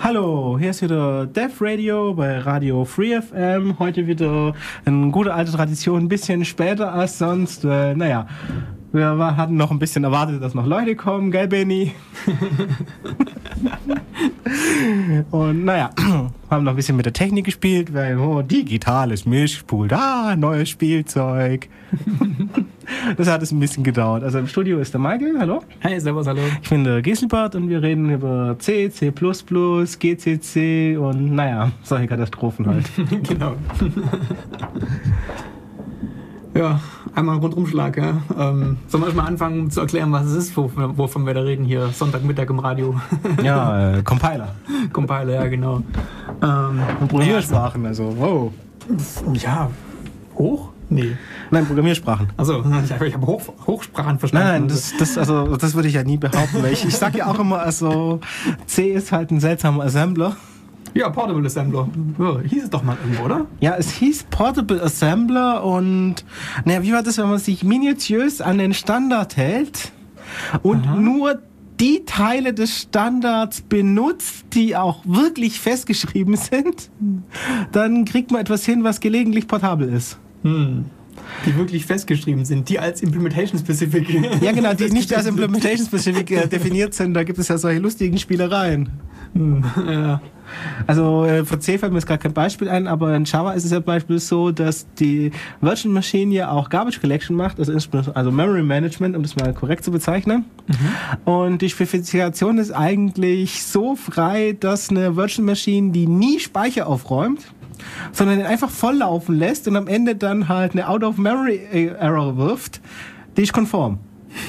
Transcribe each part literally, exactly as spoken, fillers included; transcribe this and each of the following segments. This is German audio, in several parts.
Hallo, hier ist wieder Dev Radio bei Radio Free F M. Heute wieder eine gute alte Tradition, ein bisschen später als sonst. Äh, naja, wir war, hatten noch ein bisschen erwartet, dass noch Leute kommen, gell, Benny? Und naja, haben noch ein bisschen mit der Technik gespielt, weil oh, digitales Mischpult, ah, neues Spielzeug. Das hat es ein bisschen gedauert. Also im Studio ist der Michael, hallo. Hey, servus, hallo. Ich bin der Giselbert und wir reden über C, C plus plus, G C C und naja, solche Katastrophen halt. Genau. Ja, einmal ein Rundumschlag, ja. Ähm, sollen wir mal anfangen zu erklären, was es ist, wovon wir da reden hier, Sonntagmittag im Radio? Ja, äh, Compiler. Compiler, ja, genau. Ähm, und Programmiersprachen, also, wow. Ja, hoch? Nee. Nein, Programmiersprachen. Also ich habe hab Hoch, Hochsprachen verstanden. Nein, nein, das, das, also, das würde ich ja nie behaupten, weil ich, ich sage ja auch immer, also C ist halt ein seltsamer Assembler. Ja, Portable Assembler. Ja, hieß es doch mal irgendwo, oder? Ja, es hieß Portable Assembler und naja, wie war das, wenn man sich minutiös an den Standard hält und Aha. nur die Teile des Standards benutzt, die auch wirklich festgeschrieben sind, dann kriegt man etwas hin, was gelegentlich portabel ist. Hm. Die wirklich festgeschrieben sind, die als Implementation-Specific... Ja genau, die nicht als Implementation-Specific äh, definiert sind, da gibt es ja solche lustigen Spielereien. Hm. Ja. Also äh, für C fällt mir jetzt gar kein Beispiel ein, aber in Java ist es ja beispielsweise so, dass die Virtual Machine ja auch Garbage Collection macht, also, also Memory Management, um das mal korrekt zu bezeichnen. Mhm. Und die Spezifikation ist eigentlich so frei, dass eine Virtual Machine, die nie Speicher aufräumt, sondern den einfach volllaufen lässt und am Ende dann halt eine Out-of-Memory-Error wirft, die ist konform.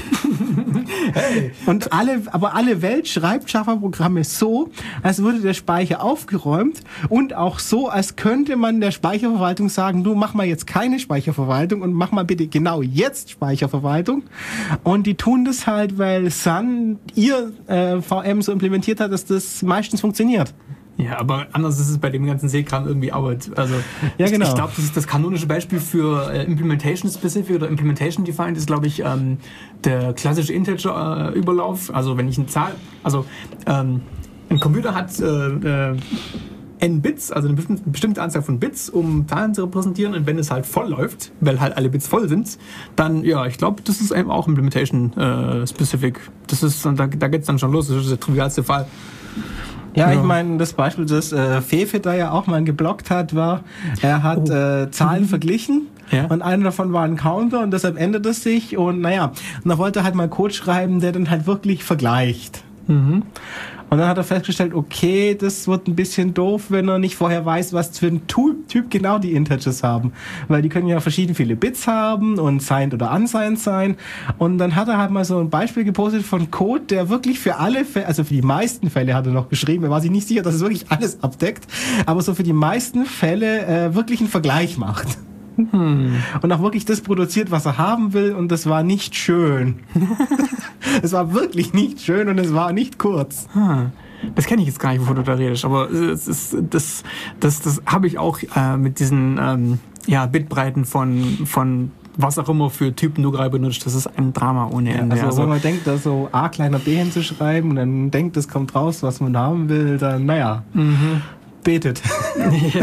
Hey. Und alle, aber alle Welt schreibt Java-Programme so, als würde der Speicher aufgeräumt und auch so, als könnte man der Speicherverwaltung sagen, du mach mal jetzt keine Speicherverwaltung und mach mal bitte genau jetzt Speicherverwaltung. Und die tun das halt, weil Sun ihr äh, V M so implementiert hat, dass das meistens funktioniert. Ja, aber anders ist es bei dem ganzen Seekram irgendwie auch. Also ja, genau. Ich, ich glaube, das ist das kanonische Beispiel für äh, Implementation Specific oder Implementation Defined ist, glaube ich, ähm, der klassische Integer-Überlauf. Äh, also wenn ich eine Zahl, also ähm, ein Computer hat äh, äh, n Bits, also eine bestimmte, bestimmte Anzahl von Bits, um Zahlen zu repräsentieren. Und wenn es halt voll läuft, weil halt alle Bits voll sind, dann, ja, ich glaube, das ist eben auch Implementation äh, Specific. Das ist, da, da geht es dann schon los. Das ist der trivialste Fall. Ja, ich meine, das Beispiel, das äh, Fefe da ja auch mal geblockt hat, war, er hat oh. äh, Zahlen mhm. verglichen ja. und einer davon war ein Counter und deshalb ändert es sich und naja, und da wollte er halt mal Code schreiben, der dann halt wirklich vergleicht. Mhm. Und dann hat er festgestellt, okay, das wird ein bisschen doof, wenn er nicht vorher weiß, was für ein Typ genau die Integers haben. Weil die können ja verschieden viele Bits haben und signed oder unsigned sein. Und dann hat er halt mal so ein Beispiel gepostet von Code, der wirklich für alle Fälle, also für die meisten Fälle hat er noch geschrieben, er war sich nicht sicher, dass es wirklich alles abdeckt, aber so für die meisten Fälle äh, wirklich einen Vergleich macht. Hm. Und auch wirklich das produziert, was er haben will und das war nicht schön. Es war wirklich nicht schön und es war nicht kurz. Hm. Das kenne ich jetzt gar nicht, wovon du da redest, aber es ist, das, das, das habe ich auch äh, mit diesen ähm, ja, Bitbreiten von, von was auch immer für Typen du gerade benutzt. Das ist ein Drama ohne Ende. Ja, also, also wenn man denkt, da so A kleiner B hinzuschreiben und dann denkt, es kommt raus, was man haben will, dann naja, mhm. betet. Ja.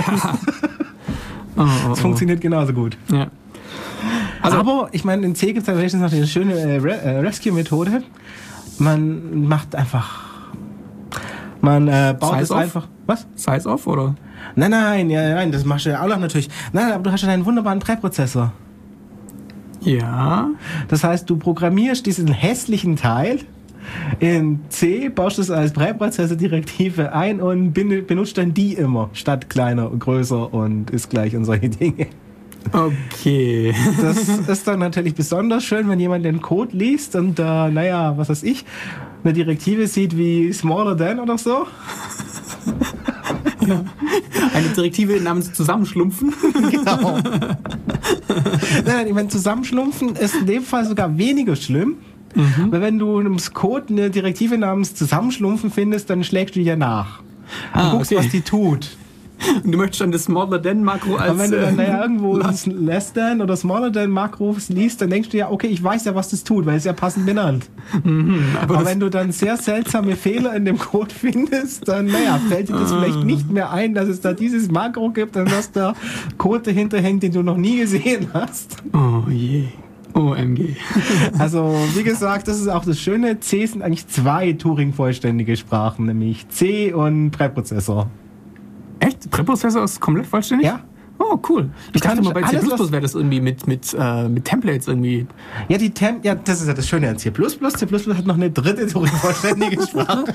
Oh, oh, oh. Das funktioniert genauso gut. Ja. Also, aber ich meine, in C gibt es ja wenigstens noch eine schöne äh, Re- äh, Rescue-Methode. Man macht einfach, man äh, baut es einfach. Was? Size off oder? Nein, nein, ja, nein, das machst du ja auch noch natürlich. Nein, aber du hast ja einen wunderbaren Präprozessor. Ja. Das heißt, du programmierst diesen hässlichen Teil in C, baust es als Präprozessor-Direktive ein und benutzt dann die immer, statt kleiner, größer und ist gleich und solche Dinge. Okay. Das ist dann natürlich besonders schön, wenn jemand den Code liest und da, äh, naja, was weiß ich, eine Direktive sieht wie smaller than oder so. Ja. Eine Direktive namens Zusammenschlumpfen. Genau. Nein, nein, ich meine, Zusammenschlumpfen ist in dem Fall sogar weniger schlimm. Mhm. Weil wenn du im Code eine Direktive namens Zusammenschlumpfen findest, dann schlägst du ja nach. Ah, und guckst, okay. was die tut. Und du möchtest dann das Smaller Than Makro als... Aber wenn du dann naja, irgendwo Last- das Less Than oder Smaller Than Makros liest, dann denkst du ja, okay, ich weiß ja, was das tut, weil es ja passend benannt. Mhm, aber Aber das, wenn du dann sehr seltsame Fehler in dem Code findest, dann naja, fällt dir das vielleicht nicht mehr ein, dass es da dieses Makro gibt und dass da Code dahinter hängt, den du noch nie gesehen hast. oh je. O M G. Also, wie gesagt, das ist auch das Schöne. C sind eigentlich zwei Turing-vollständige Sprachen, nämlich C und Präprozessor. Echt? Präprozessor ist komplett vollständig? Ja. Oh, cool. Ich Du dachte kannst mal, bei C++ alles, was- wäre das irgendwie mit, mit, äh, mit Templates irgendwie. Ja, die Tem ja, das ist ja das Schöne an C++. C++ hat noch eine dritte Turing-vollständige Sprache.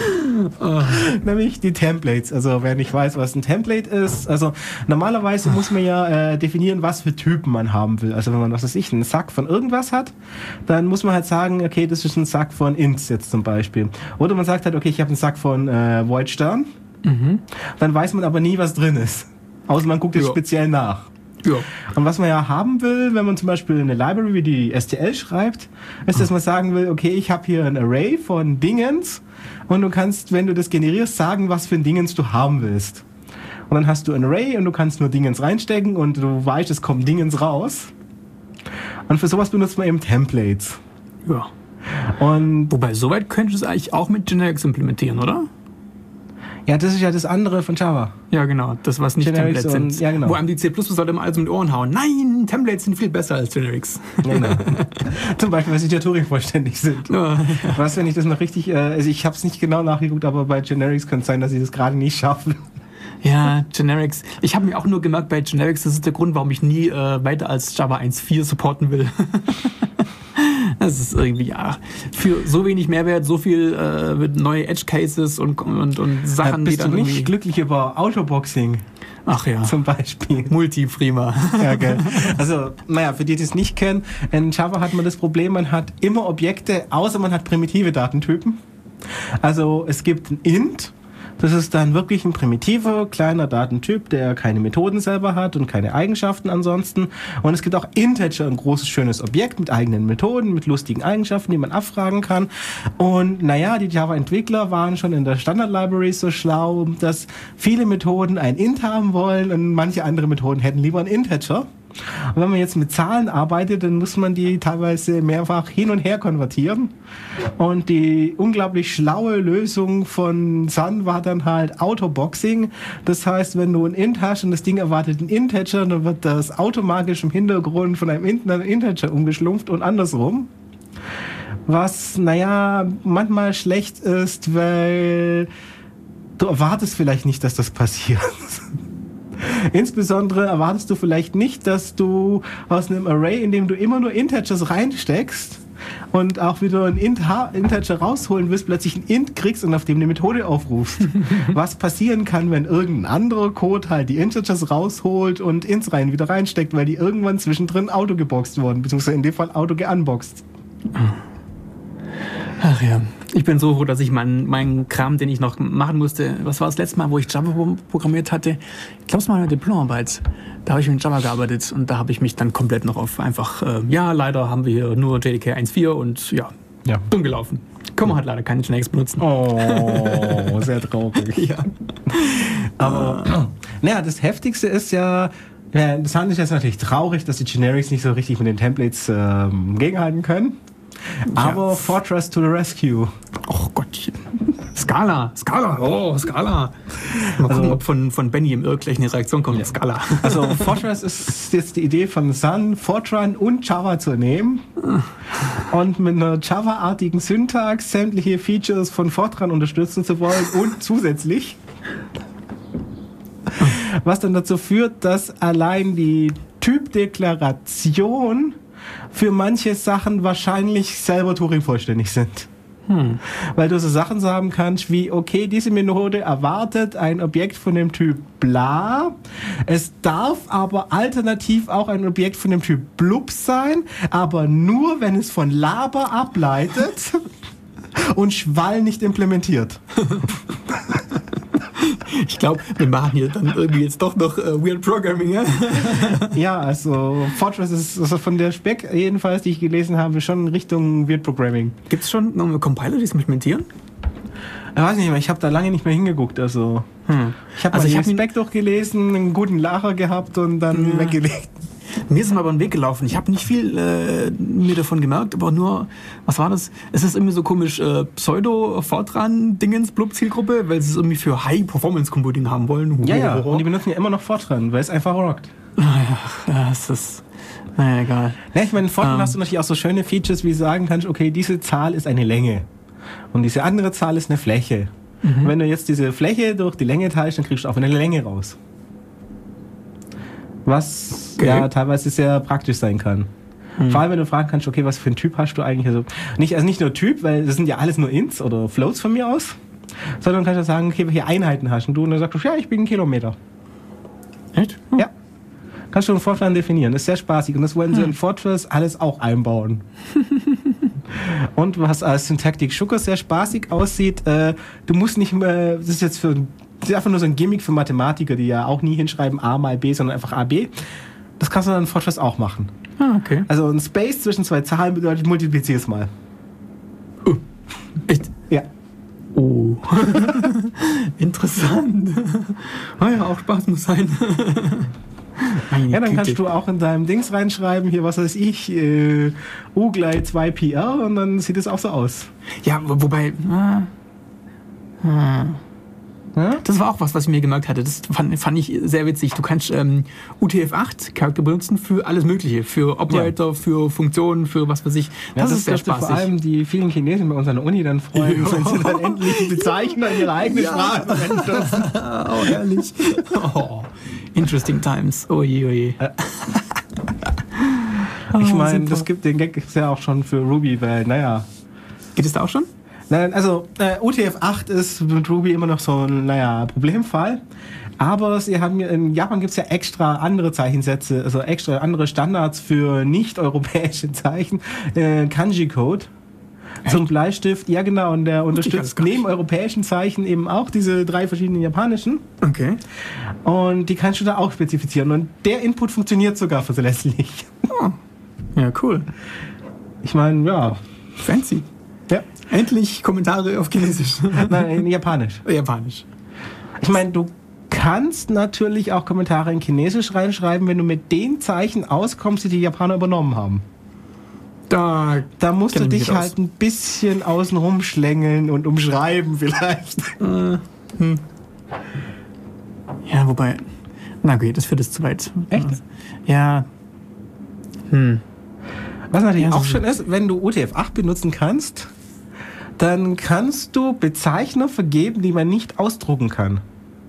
Nämlich die Templates. Also, wer nicht weiß, was ein Template ist. Also, normalerweise muss man ja äh, definieren, was für Typen man haben will. Also, wenn man, was weiß ich, einen Sack von irgendwas hat, dann muss man halt sagen, okay, das ist ein Sack von Ints jetzt zum Beispiel. Oder man sagt halt, okay, ich habe einen Sack von äh, Void-Stern. Mhm. Dann weiß man aber nie, was drin ist. Außer man guckt jetzt Ja. speziell nach. Ja. Und was man ja haben will, wenn man zum Beispiel eine Library wie die S T L schreibt, ist, dass man sagen will, okay, ich habe hier ein Array von Dingens und du kannst, wenn du das generierst, sagen, was für ein Dingens du haben willst. Und dann hast du ein Array und du kannst nur Dingens reinstecken und du weißt, es kommt Dingens raus. Und für sowas benutzt man eben Templates. Ja. Und Wobei, soweit könntest du es eigentlich auch mit Generics implementieren, oder? ja, das ist ja das andere von Java. Ja, genau. Das, was nicht Generics Templates und- sind. ja, genau. Wo einem die C++ Leute immer alles um die Ohren hauen. Nein, Templates sind viel besser als Generics. Genau. Zum Beispiel, weil sie ja Turing-vollständig sind. Ja. Was, wenn ich das noch richtig, äh, also ich habe es nicht genau nachgeguckt, aber bei Generics könnte es sein, dass sie das gerade nicht schaffen. Ja, Generics. Ich habe mir auch nur gemerkt, bei Generics, das ist der Grund, warum ich nie äh, weiter als Java eins Punkt vier supporten will. Das ist irgendwie, ja, für so wenig Mehrwert, so viel äh, mit neue Edge-Cases und, und, und Äh, Sachen, die bist du dann nicht irgendwie... glücklich über Autoboxing Ach ja, zum Beispiel? Multi-Prima. Ja, gell. Also, naja, für die, die es nicht kennen, in Java hat man das Problem, man hat immer Objekte, außer man hat primitive Datentypen. Also es gibt ein Int, das ist dann wirklich ein primitiver, kleiner Datentyp, der keine Methoden selber hat und keine Eigenschaften ansonsten. Und es gibt auch Integer, ein großes, schönes Objekt mit eigenen Methoden, mit lustigen Eigenschaften, die man abfragen kann. Und naja, die Java-Entwickler waren schon in der Standard-Library so schlau, dass viele Methoden ein Int haben wollen und manche andere Methoden hätten lieber ein Integer. Und wenn man jetzt mit Zahlen arbeitet, dann muss man die teilweise mehrfach hin und her konvertieren. Und die unglaublich schlaue Lösung von Sun war dann halt Autoboxing. Das heißt, wenn du ein Int hast und das Ding erwartet ein Integer, dann wird das automatisch im Hintergrund von einem Int in ein Integer umgeschlumpft und andersrum. Was, naja, manchmal schlecht ist, weil du erwartest vielleicht nicht, dass das passiert. Insbesondere erwartest du vielleicht nicht, dass du aus einem Array, in dem du immer nur Integers reinsteckst und auch wieder ein Int Integer rausholen willst, plötzlich ein Int kriegst und auf dem eine Methode aufrufst. Was passieren kann, wenn irgendein anderer Code halt die Integers rausholt und Ints rein wieder reinsteckt, weil die irgendwann zwischendrin auto geboxt wurden, beziehungsweise in dem Fall auto geunboxed. Ach ja, ich bin so froh, dass ich meinen meinen Kram, den ich noch machen musste, was war das letzte Mal, wo ich Java programmiert hatte? Ich glaube, es war eine Diplomarbeit. Da habe ich mit Java gearbeitet und da habe ich mich dann komplett noch auf einfach, äh, ja, leider haben wir hier nur J D K eins Punkt vier und ja, Ja. dumm gelaufen. Kann man halt leider keine Generics benutzen. Oh, sehr traurig. Ja. Aber, naja, das Heftigste ist ja, ja, das ist jetzt natürlich traurig, dass die Generics nicht so richtig mit den Templates ähm, gegenhalten können. Aber Ja. Fortress to the rescue. Oh Gottchen. Scala, Scala, oh, Scala. Mal gucken, Also- ob von, von Benny im Irr gleich eine Reaktion kommt. Scala. Also Fortress ist jetzt die Idee von Sun, Fortran und Java zu nehmen und mit einer Java-artigen Syntax sämtliche Features von Fortran unterstützen zu wollen und zusätzlich, was dann dazu führt, dass allein die Typdeklaration für manche Sachen wahrscheinlich selber Turing-vollständig sind. Hm. Weil du so Sachen sagen kannst wie, okay, diese Methode erwartet ein Objekt von dem Typ bla. Es darf aber alternativ auch ein Objekt von dem Typ blub sein, aber nur, wenn es von Laber ableitet und Schwall nicht implementiert. Ich glaube, wir machen hier dann irgendwie jetzt doch noch äh, Weird Programming, ja? Ja, also Fortress ist also von der Spec jedenfalls, die ich gelesen habe, schon in Richtung Weird Programming. Gibt es schon noch Compiler, die es implementieren? Ich weiß nicht mehr, ich habe da lange nicht mehr hingeguckt. Also, hm. Ich habe also mal den Spec durchgelesen, einen guten Lacher gehabt und dann ja. weggelegt. Mir ist es mal über den Weg gelaufen. Ich habe nicht viel äh, mir davon gemerkt, aber nur, was war das? Es ist irgendwie so komisch äh, Pseudo-Fortran-Dingens-Blub-Zielgruppe, weil sie es irgendwie für High-Performance-Computing haben wollen. Ja, ja, und die benutzen ja immer noch Fortran, weil es einfach rockt. Naja, ja, es ist... Naja, egal. Ja, ich meine, in Fortran ähm. hast du natürlich auch so schöne Features, wie du sagen kannst, okay, diese Zahl ist eine Länge und diese andere Zahl ist eine Fläche. Mhm. Und wenn du jetzt diese Fläche durch die Länge teilst, dann kriegst du auch eine Länge raus. Was okay. ja teilweise sehr praktisch sein kann. Hm. Vor allem, wenn du fragen kannst, okay, was für einen Typ hast du eigentlich? Also nicht, also nicht nur Typ, weil das sind ja alles nur Ints oder Floats von mir aus, sondern kannst du sagen, okay, welche Einheiten hast du? Und dann sagst du, ja, ich bin ein Kilometer. Echt? Hm. Ja. Kannst du einen Fortran definieren. Das ist sehr spaßig. Und das wollen sie hm. in Fortress alles auch einbauen. Und was als Syntactic Sugar sehr spaßig aussieht, äh, du musst nicht mehr, das ist jetzt für das ist einfach nur so ein Gimmick für Mathematiker, die ja auch nie hinschreiben A mal B, sondern einfach A B. Das kannst du dann in Fortress auch machen. Ah, okay. Also ein Space zwischen zwei Zahlen bedeutet, multiplizier es mal. Uh, echt? Ja. Oh. Interessant. Ah ja, auch Spaß muss sein. Ja, dann kannst du auch in deinem Dings reinschreiben, hier, was weiß ich, äh, U gleich zwei Pi R und dann sieht es auch so aus. Ja, wobei... Ah, ah. Das war auch was, was ich mir gemerkt hatte. Das fand, fand ich sehr witzig. Du kannst ähm, U T F acht Charakter benutzen für alles Mögliche. Für Operator, ja. für Funktionen, für was weiß ich. Das, ja, das ist sehr spaßig. Vor allem die vielen Chinesen bei uns an der Uni dann freuen, ja. wenn sie dann endlich Bezeichner ihre eigene ja. Sprache verwenden dürfen. Oh, herrlich. Oh, interesting times. Oje, oje. Ich meine, das gibt den Gag gibt's ja auch schon für Ruby, weil, naja. Geht es da auch schon? Nein, also äh, U T F acht ist mit Ruby immer noch so ein, naja, Problemfall. Aber sie haben in Japan gibt es ja extra andere Zeichensätze, also extra andere Standards für nicht-europäische Zeichen. Äh, Kanji-Code zum Bleistift. Ja, genau. Und der unterstützt neben europäischen Zeichen eben auch diese drei verschiedenen japanischen. Okay. Und die kannst du da auch spezifizieren. Und der Input funktioniert sogar verlässlich. Oh. Ja, cool. Ich meine, ja. Fancy. Ja. Endlich Kommentare auf Chinesisch. Nein, in Japanisch. Japanisch. Ich meine, du kannst natürlich auch Kommentare in Chinesisch reinschreiben, wenn du mit den Zeichen auskommst, die die Japaner übernommen haben. Da, da musst du dich halt aus. ein bisschen außen rumschlängeln und umschreiben vielleicht. Äh, hm. Ja, wobei... Na gut, das führt es zu weit. Echt? Ja. Hm. Was natürlich ja, auch schön ist, wenn du U T F acht benutzen kannst, dann kannst du Bezeichner vergeben, die man nicht ausdrucken kann.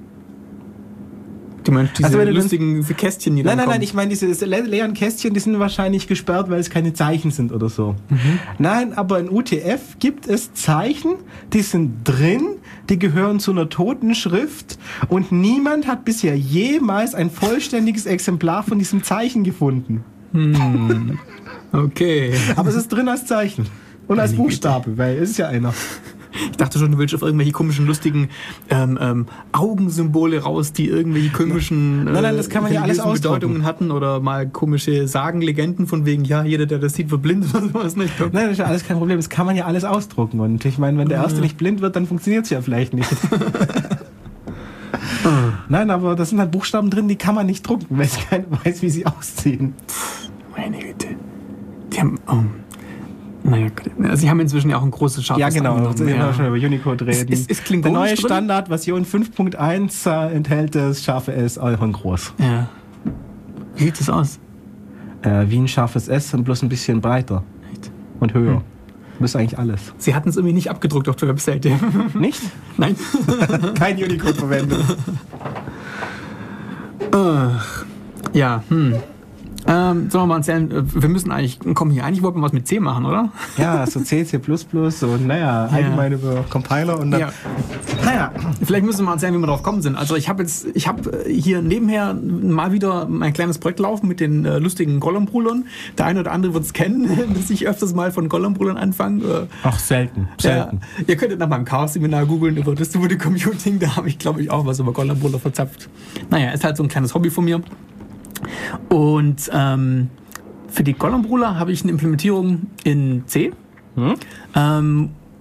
Du meinst diese also wenn lustigen du Kästchen, die Nein, nein, kommen. nein, ich meine diese leeren Kästchen, die sind wahrscheinlich gesperrt, weil es keine Zeichen sind oder so. Mhm. Nein, aber in U T F gibt es Zeichen, die sind drin, die gehören zu einer Totenschrift und niemand hat bisher jemals ein vollständiges Exemplar von diesem Zeichen gefunden. Hm. Okay. Aber es ist drin als Zeichen. Und als Buchstabe, weil es ist ja einer. Ich dachte schon, du willst auf irgendwelche komischen, lustigen ähm, ähm, Augensymbole raus, die irgendwelche komischen äh, nein, nein, das kann man ja alles Bedeutungen hatten oder mal komische Sagen, Legenden von wegen, ja, jeder, der das sieht, wird blind oder sowas. Nicht. Nein, das ist ja alles kein Problem. Das kann man ja alles ausdrucken. Und ich meine, wenn der Erste nicht blind wird, dann funktioniert es ja vielleicht nicht. Nein, aber da sind halt Buchstaben drin, die kann man nicht drucken, weil keiner weiß, wie sie aussehen. Meine Güte. Die haben... Oh. Naja, sie haben inzwischen ja auch ein großes scharfes Ja, genau. angenommen. Wir ja. schon über Unicode reden. Es, es, es klingt Der neue Standard, Version fünf Punkt eins, äh, enthält das scharfe S auch in groß. Ja. Wie sieht das aus? Äh, wie ein scharfes S und bloß ein bisschen breiter. Echt? Und höher. Hm. Das ist eigentlich alles. Sie hatten es irgendwie nicht abgedruckt auf der Webseite. Nicht? Nein. Kein Unicode verwendet. Ach. Ja, hm. Ähm, sollen wir mal erzählen, wir müssen eigentlich, kommen hier, eigentlich wollten wir was mit C machen, oder? Ja, so C, C plus plus und naja, allgemein ja. über Compiler und dann, ja. naja. Vielleicht müssen wir mal erzählen, wie wir drauf gekommen sind. Also ich habe jetzt, ich habe hier nebenher mal wieder mein kleines Projekt laufen mit den äh, lustigen Gollum-Brüdern. Der eine oder andere wird es kennen, dass ich öfters mal von Gollum-Brüdern anfange. Ach, selten, selten. Ja, ihr könntet nach meinem Chaos-Seminar googeln über Distributed Computing, da habe ich, glaube ich, auch was über Gollum-Brüder verzapft. Naja, ist halt so ein kleines Hobby von mir. Und ähm, für die Gollum-Brüder habe ich eine Implementierung in C. Hm? Ähm,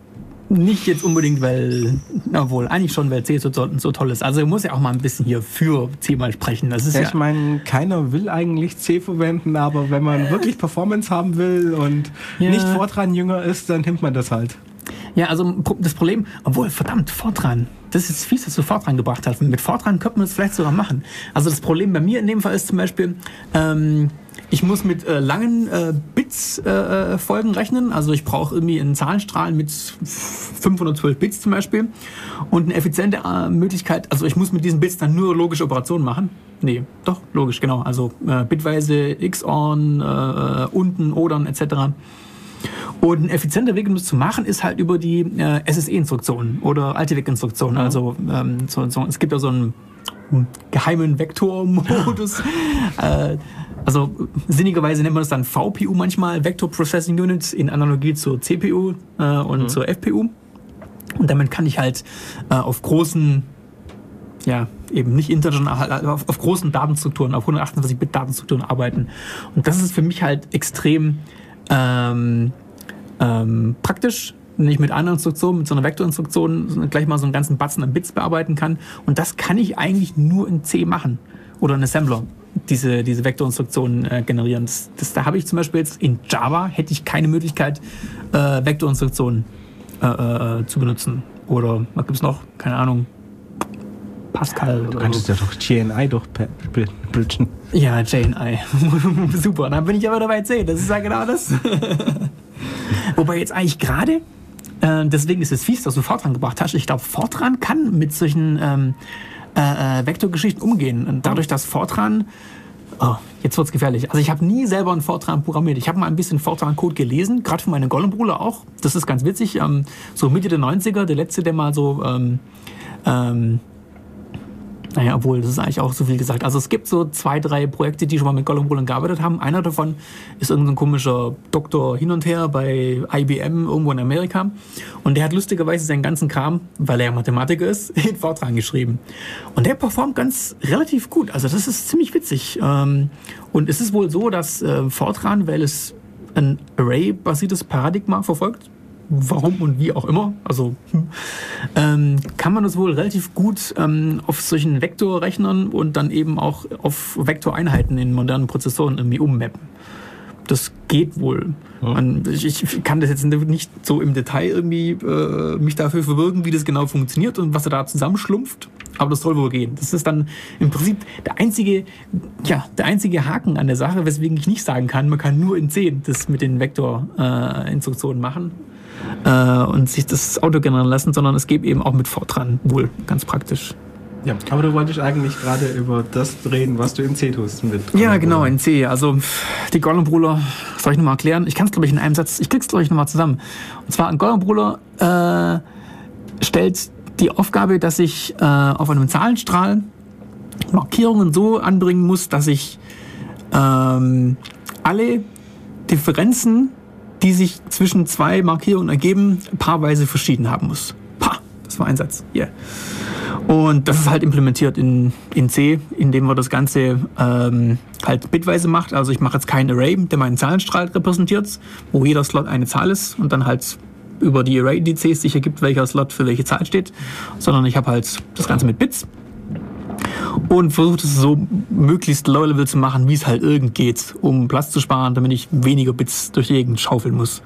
nicht jetzt unbedingt, weil, obwohl, eigentlich schon, weil C so, so toll ist. Also, ich muss ja auch mal ein bisschen hier für C mal sprechen. Das ist ja, ja, ich meine, keiner will eigentlich C verwenden, aber wenn man wirklich Performance haben will und ja. nicht Fortran-Jünger ist, dann nimmt man das halt. Ja, also das Problem, obwohl, verdammt, Fortran, das ist fies, dass du Fortran gebracht hast. Mit Fortran könnte man das vielleicht sogar machen. Also das Problem bei mir in dem Fall ist zum Beispiel, ähm, ich muss mit äh, langen äh, Bits-Folgen äh, rechnen. Also ich brauche irgendwie einen Zahlenstrahl mit fünfhundertzwölf Bits zum Beispiel. Und eine effiziente äh, Möglichkeit, also ich muss mit diesen Bits dann nur logische Operationen machen. Nee, doch, logisch, genau. Also äh, bitweise X O R N, äh, unten, Odern et cetera. Und ein effizienter Weg, um das zu machen, ist halt über die äh, S S E-Instruktionen oder Altivec-Instruktionen. Mhm. Also ähm, so, so, es gibt ja so einen geheimen Vektor-Modus. äh, also sinnigerweise nennt man das dann V P U manchmal, Vector Processing Unit, in Analogie zur C P U äh, und mhm. zur F P U. Und damit kann ich halt äh, auf großen, ja, eben nicht international, auf, auf großen Datenstrukturen, auf hundertachtundzwanzig Bit Datenstrukturen arbeiten. Und das ist für mich halt extrem ähm, ähm, praktisch, wenn ich mit einer Instruktion, mit so einer Vektorinstruktion gleich mal so einen ganzen Batzen an Bits bearbeiten kann. Und das kann ich eigentlich nur in C machen oder in Assembler, diese, diese Vektorinstruktionen äh, generieren. Das, das, da habe ich zum Beispiel jetzt in Java hätte ich keine Möglichkeit, äh, Vektorinstruktionen äh, äh, zu benutzen. Oder was gibt es noch? Keine Ahnung. Pascal. Du kannst ja doch J N I doch bridgen. Ja, J N I. Super, dann bin ich aber dabei C. Das ist ja genau das. Wobei jetzt eigentlich gerade, äh, deswegen ist es fies, dass du Fortran gebracht hast. Ich glaube, Fortran kann mit solchen ähm, äh, Vektorgeschichten umgehen. Und dadurch, dass Fortran, oh, jetzt wird's gefährlich. Also ich habe nie selber einen Fortran programmiert. Ich habe mal ein bisschen Fortran-Code gelesen, gerade für meine Gollum-Bruder auch. Das ist ganz witzig. Ähm, so Mitte der neunziger, der letzte, der mal so ähm, ähm, naja, obwohl, das ist eigentlich auch so viel gesagt. Also es gibt so zwei, drei Projekte, die schon mal mit Gollum gearbeitet haben. Einer davon ist irgendein komischer Doktor hin und her bei I B M irgendwo in Amerika. Und der hat lustigerweise seinen ganzen Kram, weil er Mathematiker ist, in Fortran geschrieben. Und der performt ganz relativ gut. Also das ist ziemlich witzig. Und es ist wohl so, dass Fortran, weil es ein Array-basiertes Paradigma verfolgt, warum und wie auch immer, also ähm, kann man das wohl relativ gut ähm, auf solchen Vektorrechnern und dann eben auch auf Vektoreinheiten in modernen Prozessoren irgendwie ummappen. Das geht wohl. Ja. Man, ich, ich kann das jetzt nicht so im Detail irgendwie äh, mich dafür verbürgen, wie das genau funktioniert und was er da zusammenschlumpft, aber das soll wohl gehen. Das ist dann im Prinzip der einzige, ja, der einzige Haken an der Sache, weswegen ich nicht sagen kann, man kann nur in C das mit den Vektorinstruktionen äh, machen. Und sich das Auto generieren lassen, sondern es geht eben auch mit Fortran wohl ganz praktisch. Ja, aber du wolltest eigentlich gerade über das reden, was du in C tust. Mit ja, genau, in C. Also die Gollum-Bruder, soll ich nochmal erklären? Ich kann es, glaube ich, in einem Satz, ich krieg's, glaube ich, nochmal zusammen. Und zwar, ein Gollum-Bruder äh, stellt die Aufgabe, dass ich äh, auf einem Zahlenstrahl Markierungen so anbringen muss, dass ich ähm, alle Differenzen, die sich zwischen zwei Markierungen ergeben, paarweise verschieden haben muss. Pah, das war ein Satz. Yeah. Und das ist halt implementiert in, in C, indem man das Ganze ähm, halt bitweise macht. Also ich mache jetzt kein Array, der meinen Zahlenstrahl repräsentiert, wo jeder Slot eine Zahl ist und dann halt über die Array-Indizes sich ergibt, welcher Slot für welche Zahl steht, sondern ich habe halt das Ganze mit Bits und versucht es so möglichst low-level zu machen, wie es halt irgend geht, um Platz zu sparen, damit ich weniger Bits durch die Gegend schaufeln muss.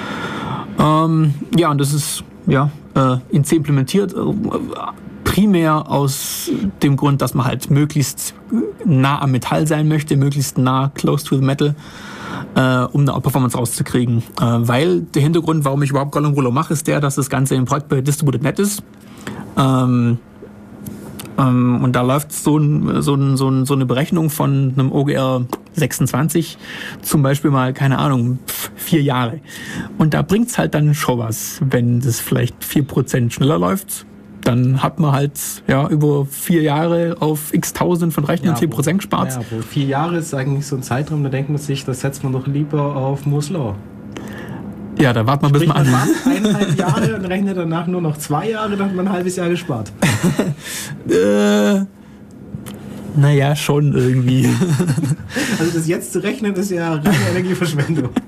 Ähm, ja, und das ist ja äh, in C implementiert, äh, primär aus dem Grund, dass man halt möglichst nah am Metall sein möchte, möglichst nah close to the metal, äh, um eine Performance rauszukriegen. Äh, weil der Hintergrund, warum ich überhaupt Gollum Ruler mache, ist der, dass das Ganze im Projekt bei Distributed Net ist. Ähm, Ähm, und da läuft so, ein, so, ein, so, ein, so eine Berechnung von einem O G R sechsundzwanzig zum Beispiel mal, keine Ahnung, vier Jahre. Und da bringt's halt dann schon was. Wenn das vielleicht vier Prozent schneller läuft, dann hat man halt ja über vier Jahre auf x Tausend von Rechnern ja, zehn Prozent gespart. Ja, aber vier Jahre ist eigentlich so ein Zeitraum, da denkt man sich, das setzt man doch lieber auf Moore's Law. Ja, da wartet man bis man an. Eineinhalb Jahre und rechnet danach nur noch zwei Jahre, dann hat man ein halbes Jahr gespart. äh, naja, schon irgendwie. Also das jetzt zu rechnen ist ja reine Energieverschwendung.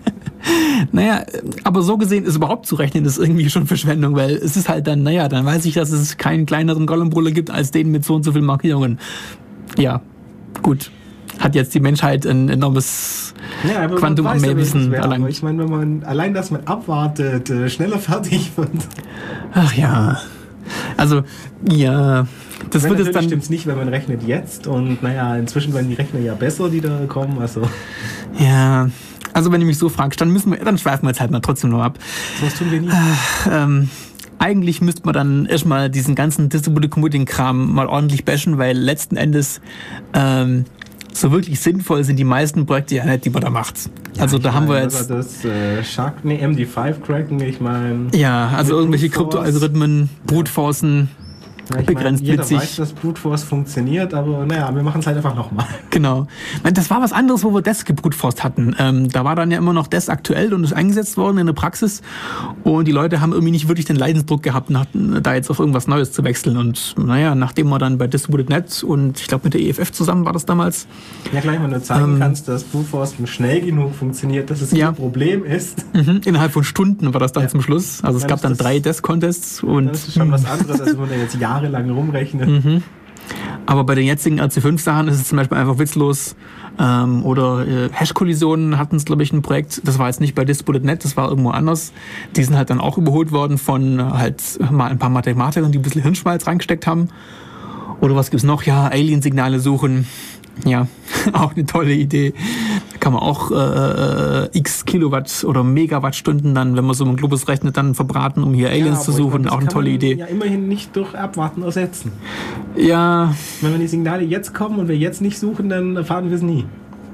Naja, aber so gesehen ist überhaupt zu rechnen, ist irgendwie schon Verschwendung, weil es ist halt dann, naja, dann weiß ich, dass es keinen kleineren Gollum-Brüller gibt als den mit so und so vielen Markierungen. Ja, gut. Hat jetzt die Menschheit ein enormes ja, Quantum an mehr Wissen erlangt. Ich meine, wenn man allein das man abwartet, äh, schneller fertig wird. Ach ja. Also, ja. Das meine, wird es dann. Stimmt's nicht, wenn man rechnet jetzt und naja, inzwischen werden die Rechner ja besser, die da kommen. Also. Ja. Also, wenn du mich so fragst, dann müssen wir, dann schweifen wir jetzt halt mal trotzdem noch ab. Was tun wir nicht? Äh, ähm, Eigentlich müsste man dann erstmal diesen ganzen Distributed Computing-Kram mal ordentlich bashen, weil letzten Endes ähm, so wirklich sinnvoll sind die meisten Projekte ja nicht, die man da macht. Ja, also da haben meine, wir jetzt... Das äh, Shark, nee, M D fünf cracken, ich meine... Ja, also irgendwelche Kryptoalgorithmen, Brute Forcen... Ja, begrenzt meine, jeder witzig. weiß, dass Brute Force funktioniert, aber naja, wir machen es halt einfach nochmal. Genau. Das war was anderes, wo wir Desk gebrutforst hatten. Ähm, da war dann ja immer noch Desk aktuell und ist eingesetzt worden in der Praxis. Und die Leute haben irgendwie nicht wirklich den Leidensdruck gehabt, nach, da jetzt auf irgendwas Neues zu wechseln. Und naja, nachdem wir dann bei Distributed Punkt net und ich glaube mit der E F F zusammen war das damals. Ja, gleich, wenn du zeigen ähm, kannst, dass Brute Force schnell genug funktioniert, dass es ja. kein Problem ist. Mhm, innerhalb von Stunden war das dann ja. zum Schluss. Also es ja, gab dann das, drei Desk-Contests. Und das ist schon was anderes, als wenn man da jetzt jahrelang rumrechnet. Mhm. Aber bei den jetzigen R C fünf Sachen ist es zum Beispiel einfach witzlos. Ähm, oder äh, Hash-Kollisionen hatten es, glaube ich, ein Projekt. Das war jetzt nicht bei Distributed Punkt net, das war irgendwo anders. Die sind halt dann auch überholt worden von halt mal ein paar Mathematikern, die ein bisschen Hirnschmalz reingesteckt haben. Oder was gibt's noch? Ja, Alien-Signale suchen. Ja, auch eine tolle Idee. Da kann man auch äh, x Kilowatt oder Megawattstunden dann, wenn man so einen Globus rechnet, dann verbraten, um hier Aliens ja, zu suchen. Meine, auch eine tolle Idee. Ja, immerhin nicht durch Abwarten ersetzen. Ja. Wenn die Signale jetzt kommen und wir jetzt nicht suchen, dann erfahren wir es nie.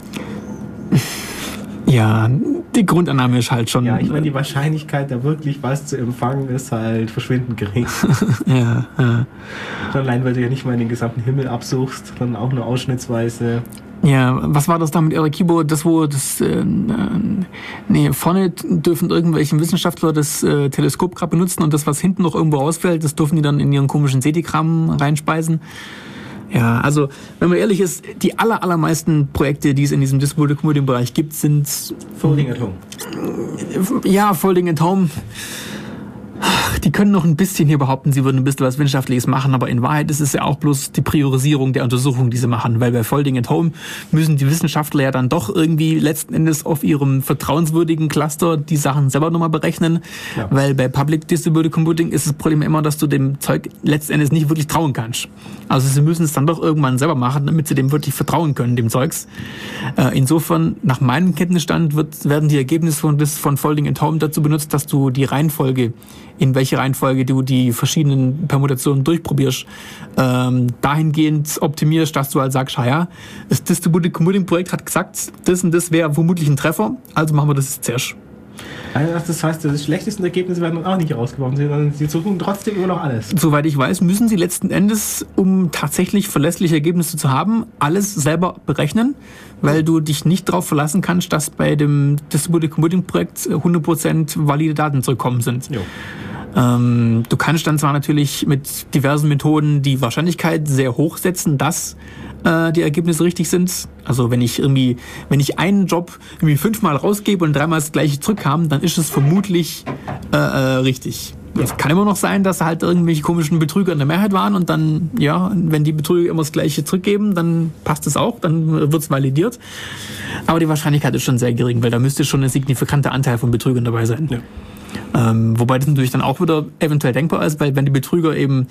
Ja, die Grundannahme ist halt schon... Ja, ich meine, die Wahrscheinlichkeit, da wirklich was zu empfangen, ist halt verschwindend gering. ja, ja. Schon allein, weil du ja nicht mal den gesamten Himmel absuchst, dann auch nur ausschnittsweise. Ja, was war das da mit Arequibo? Das, wo das... Äh, nee, vorne dürfen irgendwelche Wissenschaftler das äh, Teleskop gerade benutzen und das, was hinten noch irgendwo ausfällt, das dürfen die dann in ihren komischen SETI-Kram reinspeisen. Ja, also, wenn man ehrlich ist, die aller, allermeisten Projekte, die es in diesem Distributed Computing Bereich gibt, sind... Folding at Home. Ja, Folding at Home. Die können noch ein bisschen hier behaupten, sie würden ein bisschen was Wissenschaftliches machen, aber in Wahrheit ist es ja auch bloß die Priorisierung der Untersuchung, die sie machen, weil bei Folding at Home müssen die Wissenschaftler ja dann doch irgendwie letzten Endes auf ihrem vertrauenswürdigen Cluster die Sachen selber nochmal berechnen, ja. Weil bei Public Distributed Computing ist das Problem immer, dass du dem Zeug letzten Endes nicht wirklich trauen kannst. Also sie müssen es dann doch irgendwann selber machen, damit sie dem wirklich vertrauen können, dem Zeugs. Äh, insofern, nach meinem Kenntnisstand wird, werden die Ergebnisse von, von Folding at Home dazu benutzt, dass du die Reihenfolge, in welche Reihenfolge du die verschiedenen Permutationen durchprobierst, ähm, dahingehend optimierst, dass du halt sagst, ja, das Distributed Computing Projekt hat gesagt, das und das wäre vermutlich ein Treffer, also machen wir das jetzt zuerst. Das heißt, die schlechtesten Ergebnisse werden dann auch nicht rausgeworfen, sondern sie suchen trotzdem immer noch alles. Soweit ich weiß, müssen sie letzten Endes, um tatsächlich verlässliche Ergebnisse zu haben, alles selber berechnen, weil du dich nicht darauf verlassen kannst, dass bei dem Distributed Computing Projekt hundert Prozent valide Daten zurückkommen sind. Jo. Ähm, du kannst dann zwar natürlich mit diversen Methoden die Wahrscheinlichkeit sehr hoch setzen, dass äh, die Ergebnisse richtig sind. Also wenn ich irgendwie, wenn ich einen Job irgendwie fünfmal rausgebe und dreimal das gleiche zurückkam, dann ist es vermutlich äh, äh, richtig. Es kann immer noch sein, dass halt irgendwelche komischen Betrüger in der Mehrheit waren und dann, ja, wenn die Betrüger immer das Gleiche zurückgeben, dann passt es auch, dann wird es validiert. Aber die Wahrscheinlichkeit ist schon sehr gering, weil da müsste schon ein signifikanter Anteil von Betrügern dabei sein. Ja. Ähm, wobei das natürlich dann auch wieder eventuell denkbar ist, weil wenn die Betrüger eben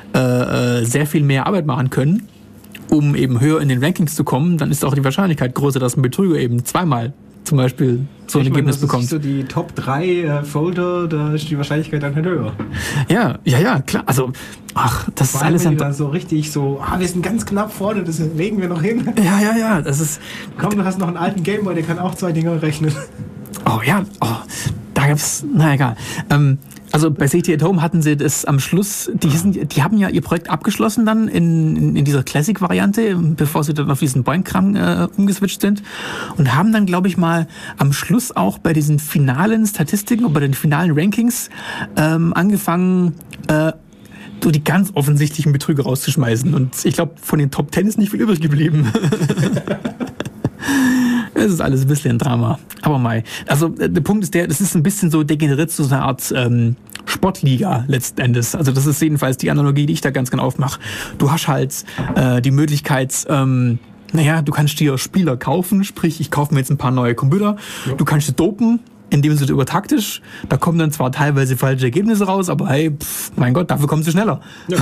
äh, sehr viel mehr Arbeit machen können, um eben höher in den Rankings zu kommen, dann ist auch die Wahrscheinlichkeit größer, dass ein Betrüger eben zweimal zum Beispiel so ein ich Ergebnis meine, bekommt. So die Top drei äh, Folder, da ist die Wahrscheinlichkeit dann halt höher. Ja, ja, ja, klar. Also, ach, das Vor ist alles dann so richtig so, ah, wir sind ganz knapp vorne, das legen wir noch hin. Ja, ja, ja, das ist... Komm, du hast noch einen alten Gameboy, der kann auch zwei Dinger rechnen. Oh ja, oh, da gibt's, na egal. Ähm, also bei SETI at Home hatten sie das am Schluss, die, sind, die haben ja ihr Projekt abgeschlossen dann in, in, in dieser Classic-Variante, bevor sie dann auf diesen Boing-Kram äh, umgeswitcht sind und haben dann, glaube ich mal, am Schluss auch bei diesen finalen Statistiken und bei den finalen Rankings ähm, angefangen, äh, so die ganz offensichtlichen Betrüger rauszuschmeißen und ich glaube, von den Top Ten ist nicht viel übrig geblieben. Es ist alles ein bisschen ein Drama. Aber mei. Also der Punkt ist der, das ist ein bisschen so degeneriert zu so einer Art ähm, Sportliga letzten Endes. Also das ist jedenfalls die Analogie, die ich da ganz genau aufmache. Du hast halt äh, die Möglichkeit, ähm, naja, du kannst dir Spieler kaufen, sprich, ich kaufe mir jetzt ein paar neue Computer. Ja. Du kannst sie dopen, indem sie übertaktisch. Da kommen dann zwar teilweise falsche Ergebnisse raus, aber hey, pff, mein Gott, dafür kommen sie schneller. Ja.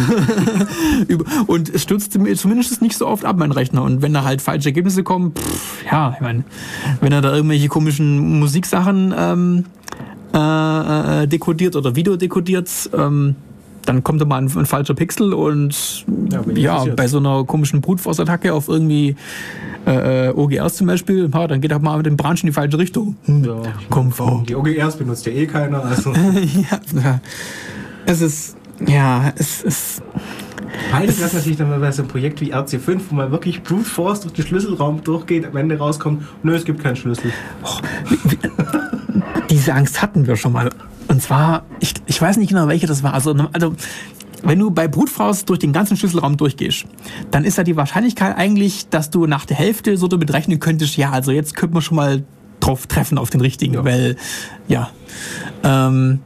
Und es stürzt zumindest nicht so oft ab, mein Rechner. Und wenn da halt falsche Ergebnisse kommen, pff, ja, ich meine, wenn er da irgendwelche komischen Musiksachen ähm, äh, dekodiert oder Video dekodiert, ähm, dann kommt da mal ein, ein falscher Pixel und ja, ja bei so einer komischen Brute Force Attacke auf irgendwie äh, O G Rs zum Beispiel, ja, dann geht er mal mit dem Branch in die falsche Richtung. Hm. Ja, Komfort. Die O G Rs benutzt ja eh keiner. Also. ja, es ist, ja, es ist... Peinlich wäre es natürlich dann bei so einem Projekt wie R C fünf, wo man wirklich Brute Force durch den Schlüsselraum durchgeht, am Ende rauskommt, nö, es gibt keinen Schlüssel. Oh, wie, wie, diese Angst hatten wir schon mal. Und zwar, ich, ich weiß nicht genau, welche das war. Also, also wenn du bei Brute Force durch den ganzen Schlüsselraum durchgehst, dann ist ja die Wahrscheinlichkeit eigentlich, dass du nach der Hälfte so damit rechnen könntest, ja, also jetzt könnte man schon mal drauf treffen auf den richtigen, ja. weil, ja. Ähm,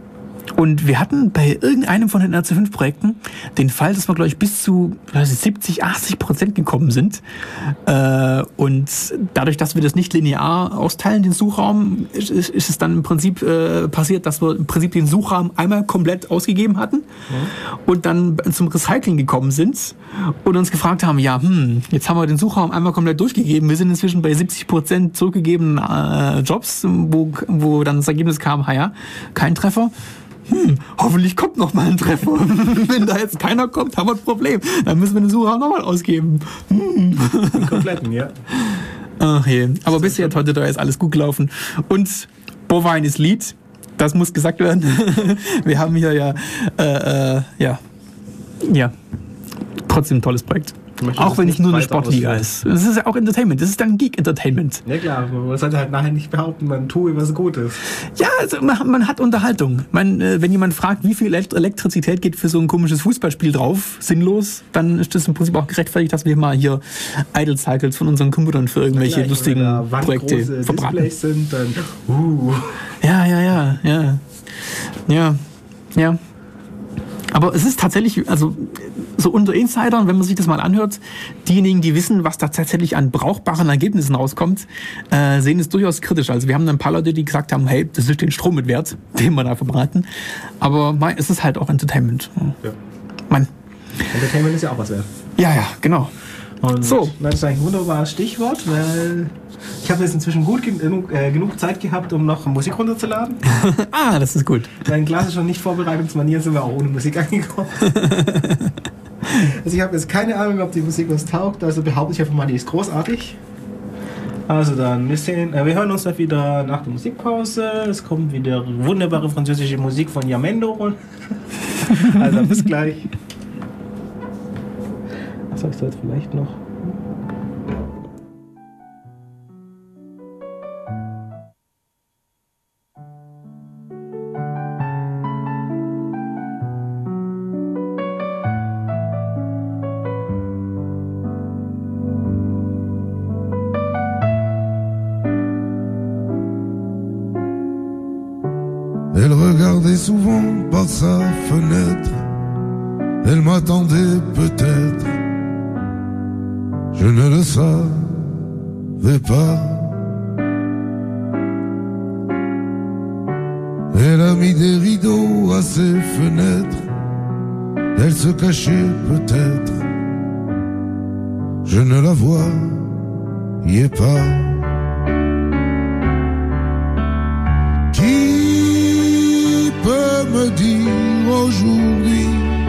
und wir hatten bei irgendeinem von den R C fünf Projekten den Fall, dass wir, glaube ich, bis zu siebzig, achtzig Prozent gekommen sind. Äh, und dadurch, dass wir das nicht linear austeilen, den Suchraum, ist, ist es dann im Prinzip äh, passiert, dass wir im Prinzip den Suchraum einmal komplett ausgegeben hatten mhm. und dann zum Recycling gekommen sind und uns gefragt haben, ja, hm, jetzt haben wir den Suchraum einmal komplett durchgegeben. Wir sind inzwischen bei siebzig Prozent zurückgegebenen äh, Jobs, wo, wo dann das Ergebnis kam, ja, kein Treffer. Hm, hoffentlich kommt noch mal ein Treffer. Wenn da jetzt keiner kommt, haben wir ein Problem. Dann müssen wir den Sucher noch mal ausgeben. Hm. Den kompletten, ja. Ach je. Aber bisher heute da ist alles gut gelaufen. Und Bovine ist Lead. Das muss gesagt werden. Wir haben hier ja, äh, äh, ja, ja, trotzdem ein tolles Projekt. Auch wenn es nur eine Sportliga ist. Das ist ja auch Entertainment. Das ist dann Geek-Entertainment. Ja klar, man sollte halt nachher nicht behaupten, man tue was Gutes. Ja, also man, man hat Unterhaltung. Man, äh, wenn jemand fragt, wie viel Elektrizität geht für so ein komisches Fußballspiel drauf, sinnlos, dann ist das im Prinzip auch gerechtfertigt, dass wir mal hier Idle Cycles von unseren Computern für irgendwelche ja, lustigen wenn da Projekte verbraten. Displays sind, dann uh. Ja, ja, ja, ja. Ja, ja. Aber es ist tatsächlich, also so unter Insidern, wenn man sich das mal anhört, diejenigen, die wissen, was da tatsächlich an brauchbaren Ergebnissen rauskommt, äh, sehen es durchaus kritisch. Also wir haben ein paar Leute, die gesagt haben, hey, das ist den Strom mit Wert, den wir da verbraten. Aber es ist halt auch Entertainment. Ja. Mann. Entertainment ist ja auch was wert. Ja, ja, genau. Und so. Das ist eigentlich ein wunderbares Stichwort, weil ich habe jetzt inzwischen gut genug, äh, genug Zeit gehabt, um noch Musik runterzuladen. Ah, das ist gut. Bei klassischen Nicht-Vorbereitungsmanieren sind wir auch ohne Musik angekommen. Also ich habe jetzt keine Ahnung, ob die Musik was taugt, also behaupte ich einfach mal, die ist großartig. Also dann, wir, sehen, äh, wir hören uns dann wieder nach der Musikpause. Es kommt wieder wunderbare französische Musik von Yamendo. Also bis gleich. Was soll ich da jetzt vielleicht noch? Elle regardait souvent par sa fenêtre, elle m'attendait peut-être, je ne le savais pas. Elle a mis des rideaux à ses fenêtres, elle se cachait peut-être, je ne la voyais pas. Qui peut me dire aujourd'hui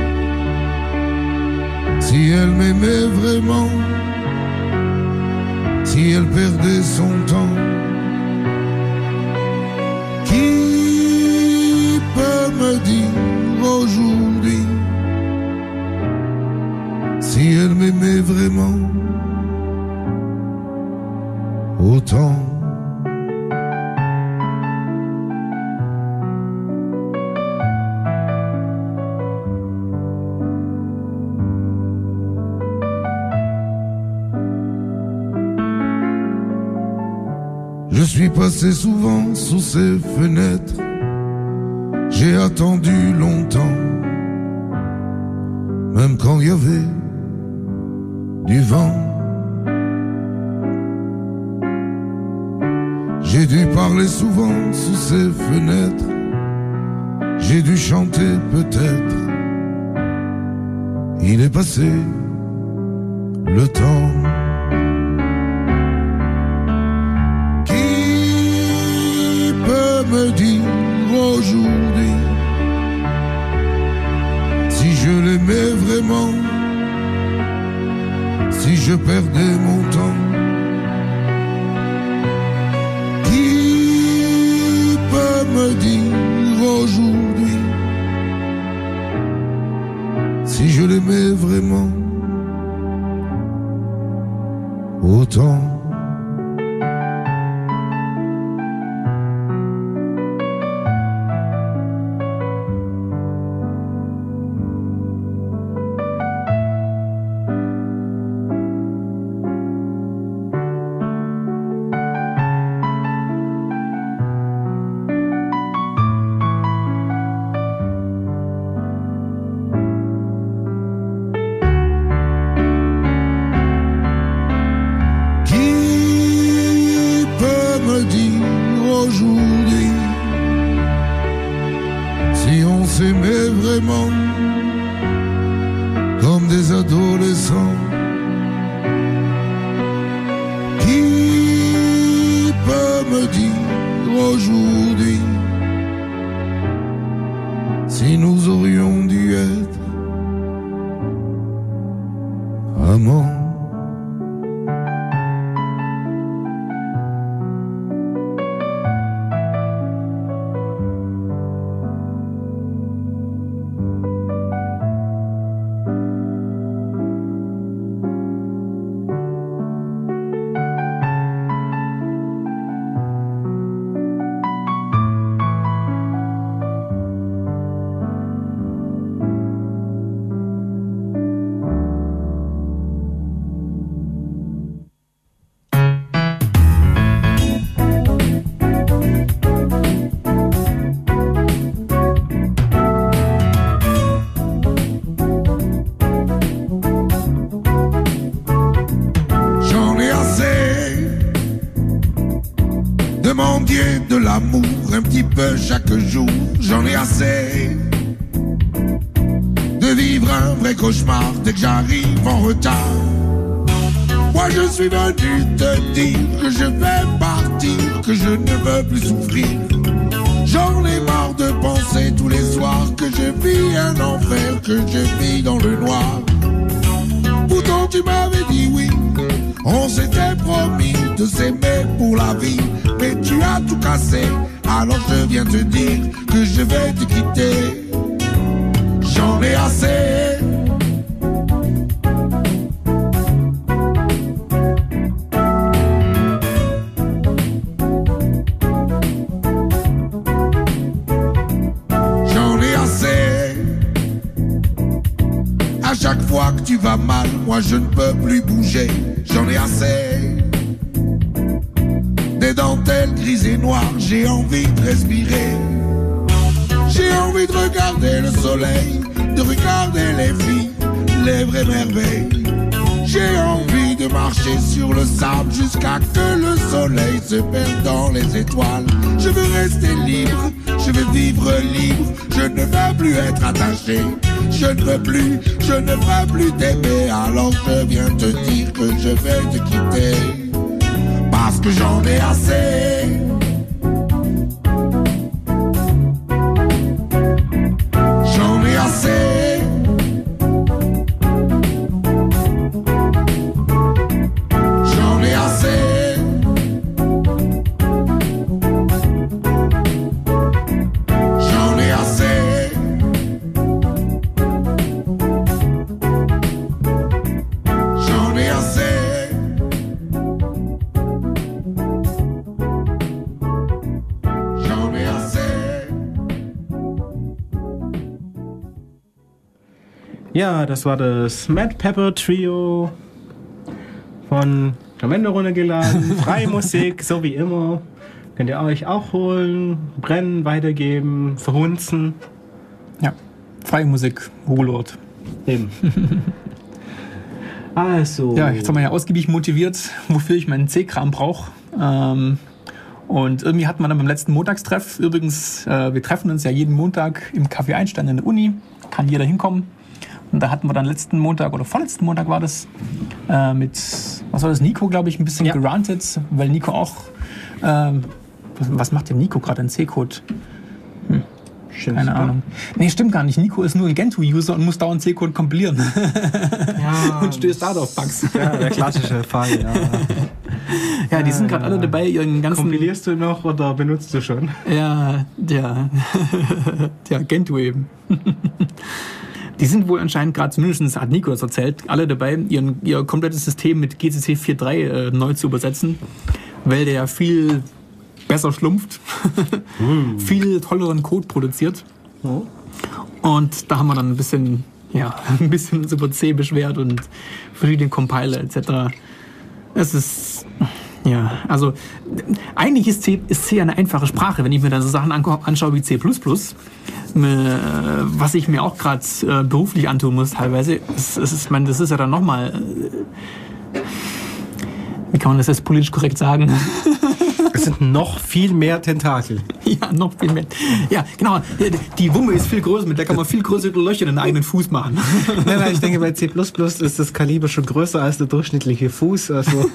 si elle m'aimait vraiment, si elle perdait son temps? Qui peut me dire aujourd'hui si elle m'aimait vraiment autant? suis passé souvent sous ces fenêtres, j'ai attendu longtemps, même quand il y avait du vent. J'ai dû parler souvent sous ces fenêtres, j'ai dû chanter peut-être. Il est passé le temps. Qui peut me dire aujourd'hui si je l'aimais vraiment, si je perdais mon temps? Qui peut me dire aujourd'hui si je l'aimais vraiment autant? De l'amour un petit peu chaque jour, j'en ai assez de vivre un vrai cauchemar dès que j'arrive en retard. Moi je suis venu te dire que je vais partir, que je ne veux plus souffrir. J'en ai marre de penser tous les soirs que je vis un enfer, que je vis dans le noir. Pourtant tu m'avais dit oui, on s'était promis de s'aimer pour la vie, mais tu as tout cassé, alors je viens te dire que je vais te quitter. J'en ai assez. J'en ai assez. À chaque fois que tu vas mal, moi je ne peux plus bouger. J'en ai assez. Des dentelles grises et noires, j'ai envie de respirer. J'ai envie de regarder le soleil, de regarder les filles, les vraies merveilles. J'ai envie de marcher sur le sable jusqu'à que le soleil se perde dans les étoiles. Je veux rester libre, je veux vivre libre, je ne veux plus être attaché. Je ne veux plus, je ne veux plus t'aimer, alors je viens te dire que je vais te quitter. Parce que j'en ai assez. J'en ai assez. J'en ai assez. J'en ai assez. J'en ai assez. Ja, das war das Mad Pepper Trio von Jamendo runtergeladen. Freie Musik, so wie immer. Könnt ihr euch auch holen, brennen, weitergeben, verhunzen. Ja, freie Musik, Ruhelord. Eben. Also. Ja, jetzt haben wir ja ausgiebig motiviert, wofür ich meinen C-Kram brauche. Ähm, und irgendwie hatten wir dann beim letzten Montagstreff, übrigens, äh, wir treffen uns ja jeden Montag im Café Einstein in der Uni, kann jeder hinkommen. Und da hatten wir dann letzten Montag, oder vorletzten Montag war das, äh, mit, was war das, Nico, glaube ich, ein bisschen ja. gerantet, weil Nico auch, ähm, was, was macht denn Nico gerade in C-Code? Hm. Keine super. Ahnung. Nee, stimmt gar nicht. Nico ist nur ein Gentoo-User und muss dauernd C-Code kompilieren. Ja, und stößt da auf Bugs. Ja, der klassische Fall, ja. Ja, die sind gerade alle dabei, ihren ganzen... Kompilierst du noch oder benutzt du schon? Ja, ja. Ja, Gentoo eben. Die sind wohl anscheinend gerade, zumindest hat Nico das erzählt, alle dabei, ihren, ihr komplettes System mit G C C vier Punkt drei äh, neu zu übersetzen, weil der ja viel besser schlumpft, mm. viel tolleren Code produziert. Oh. Und da haben wir dann ein bisschen, ja, ein bisschen uns über C beschwert und verschiedene Compiler et cetera. Es ist, ja, also eigentlich ist C, ist C eine einfache Sprache, wenn ich mir dann so Sachen anschaue wie C plus plus, was ich mir auch gerade äh, beruflich antun muss teilweise. Es, es ist, man, das ist ja dann nochmal, äh, wie kann man das jetzt politisch korrekt sagen? Es sind noch viel mehr Tentakel. Ja, noch viel mehr. Ja, genau. Die, die Wumme ist viel größer, mit der kann man viel größere Löcher in den eigenen Fuß machen. Nein, nein, ich denke, bei C plus plus ist das Kaliber schon größer als der durchschnittliche Fuß. Also.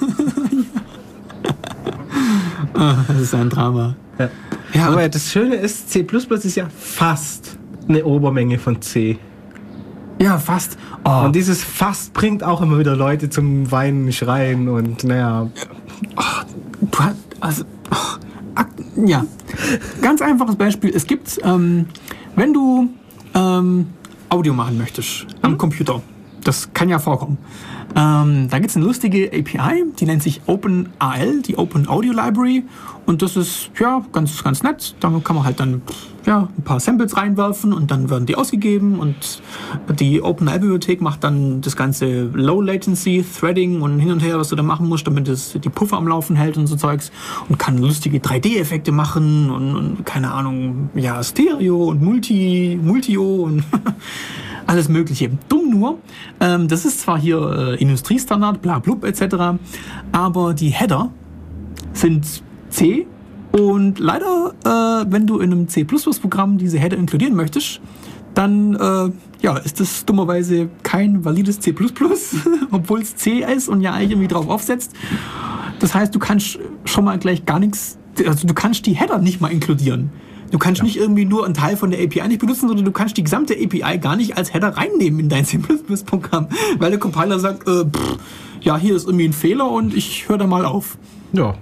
Oh, das ist ein Drama. Ja. Ja, aber das Schöne ist, C plus plus ist ja fast eine Obermenge von C. Ja, fast. Oh. Und dieses fast bringt auch immer wieder Leute zum Weinen, Schreien und naja. Oh, du hast, also, oh, ja, ganz einfaches Beispiel. Es gibt, ähm, wenn du ähm, Audio machen möchtest am mhm. Computer, das kann ja vorkommen. Ähm, da gibt es eine lustige A P I, die nennt sich OpenAL, die Open Audio Library. Und das ist ja ganz, ganz nett. Damit kann man halt dann ja, ein paar Samples reinwerfen und dann werden die ausgegeben. Und die OpenAL-Bibliothek macht dann das ganze Low Latency, Threading und hin und her, was du da machen musst, damit es die Puffer am Laufen hält und so Zeugs. Und kann lustige drei D-Effekte machen und, und keine Ahnung, ja, Stereo und Multi, Multio und alles Mögliche. Dumm nur, ähm, das ist zwar hier äh, Industriestandard, bla blub et cetera, aber die Header sind C und leider, äh, wenn du in einem C plus plus Programm diese Header inkludieren möchtest, dann äh, ja, ist das dummerweise kein valides C plus plus, obwohl es C ist und ja eigentlich irgendwie drauf aufsetzt. Das heißt, du kannst schon mal gleich gar nichts, also du kannst die Header nicht mal inkludieren. Du kannst ja. nicht irgendwie nur einen Teil von der A P I nicht benutzen, sondern du kannst die gesamte A P I gar nicht als Header reinnehmen in dein C plus plus Programm, weil der Compiler sagt, äh, pff, ja, hier ist irgendwie ein Fehler und ich höre da mal auf. Ja.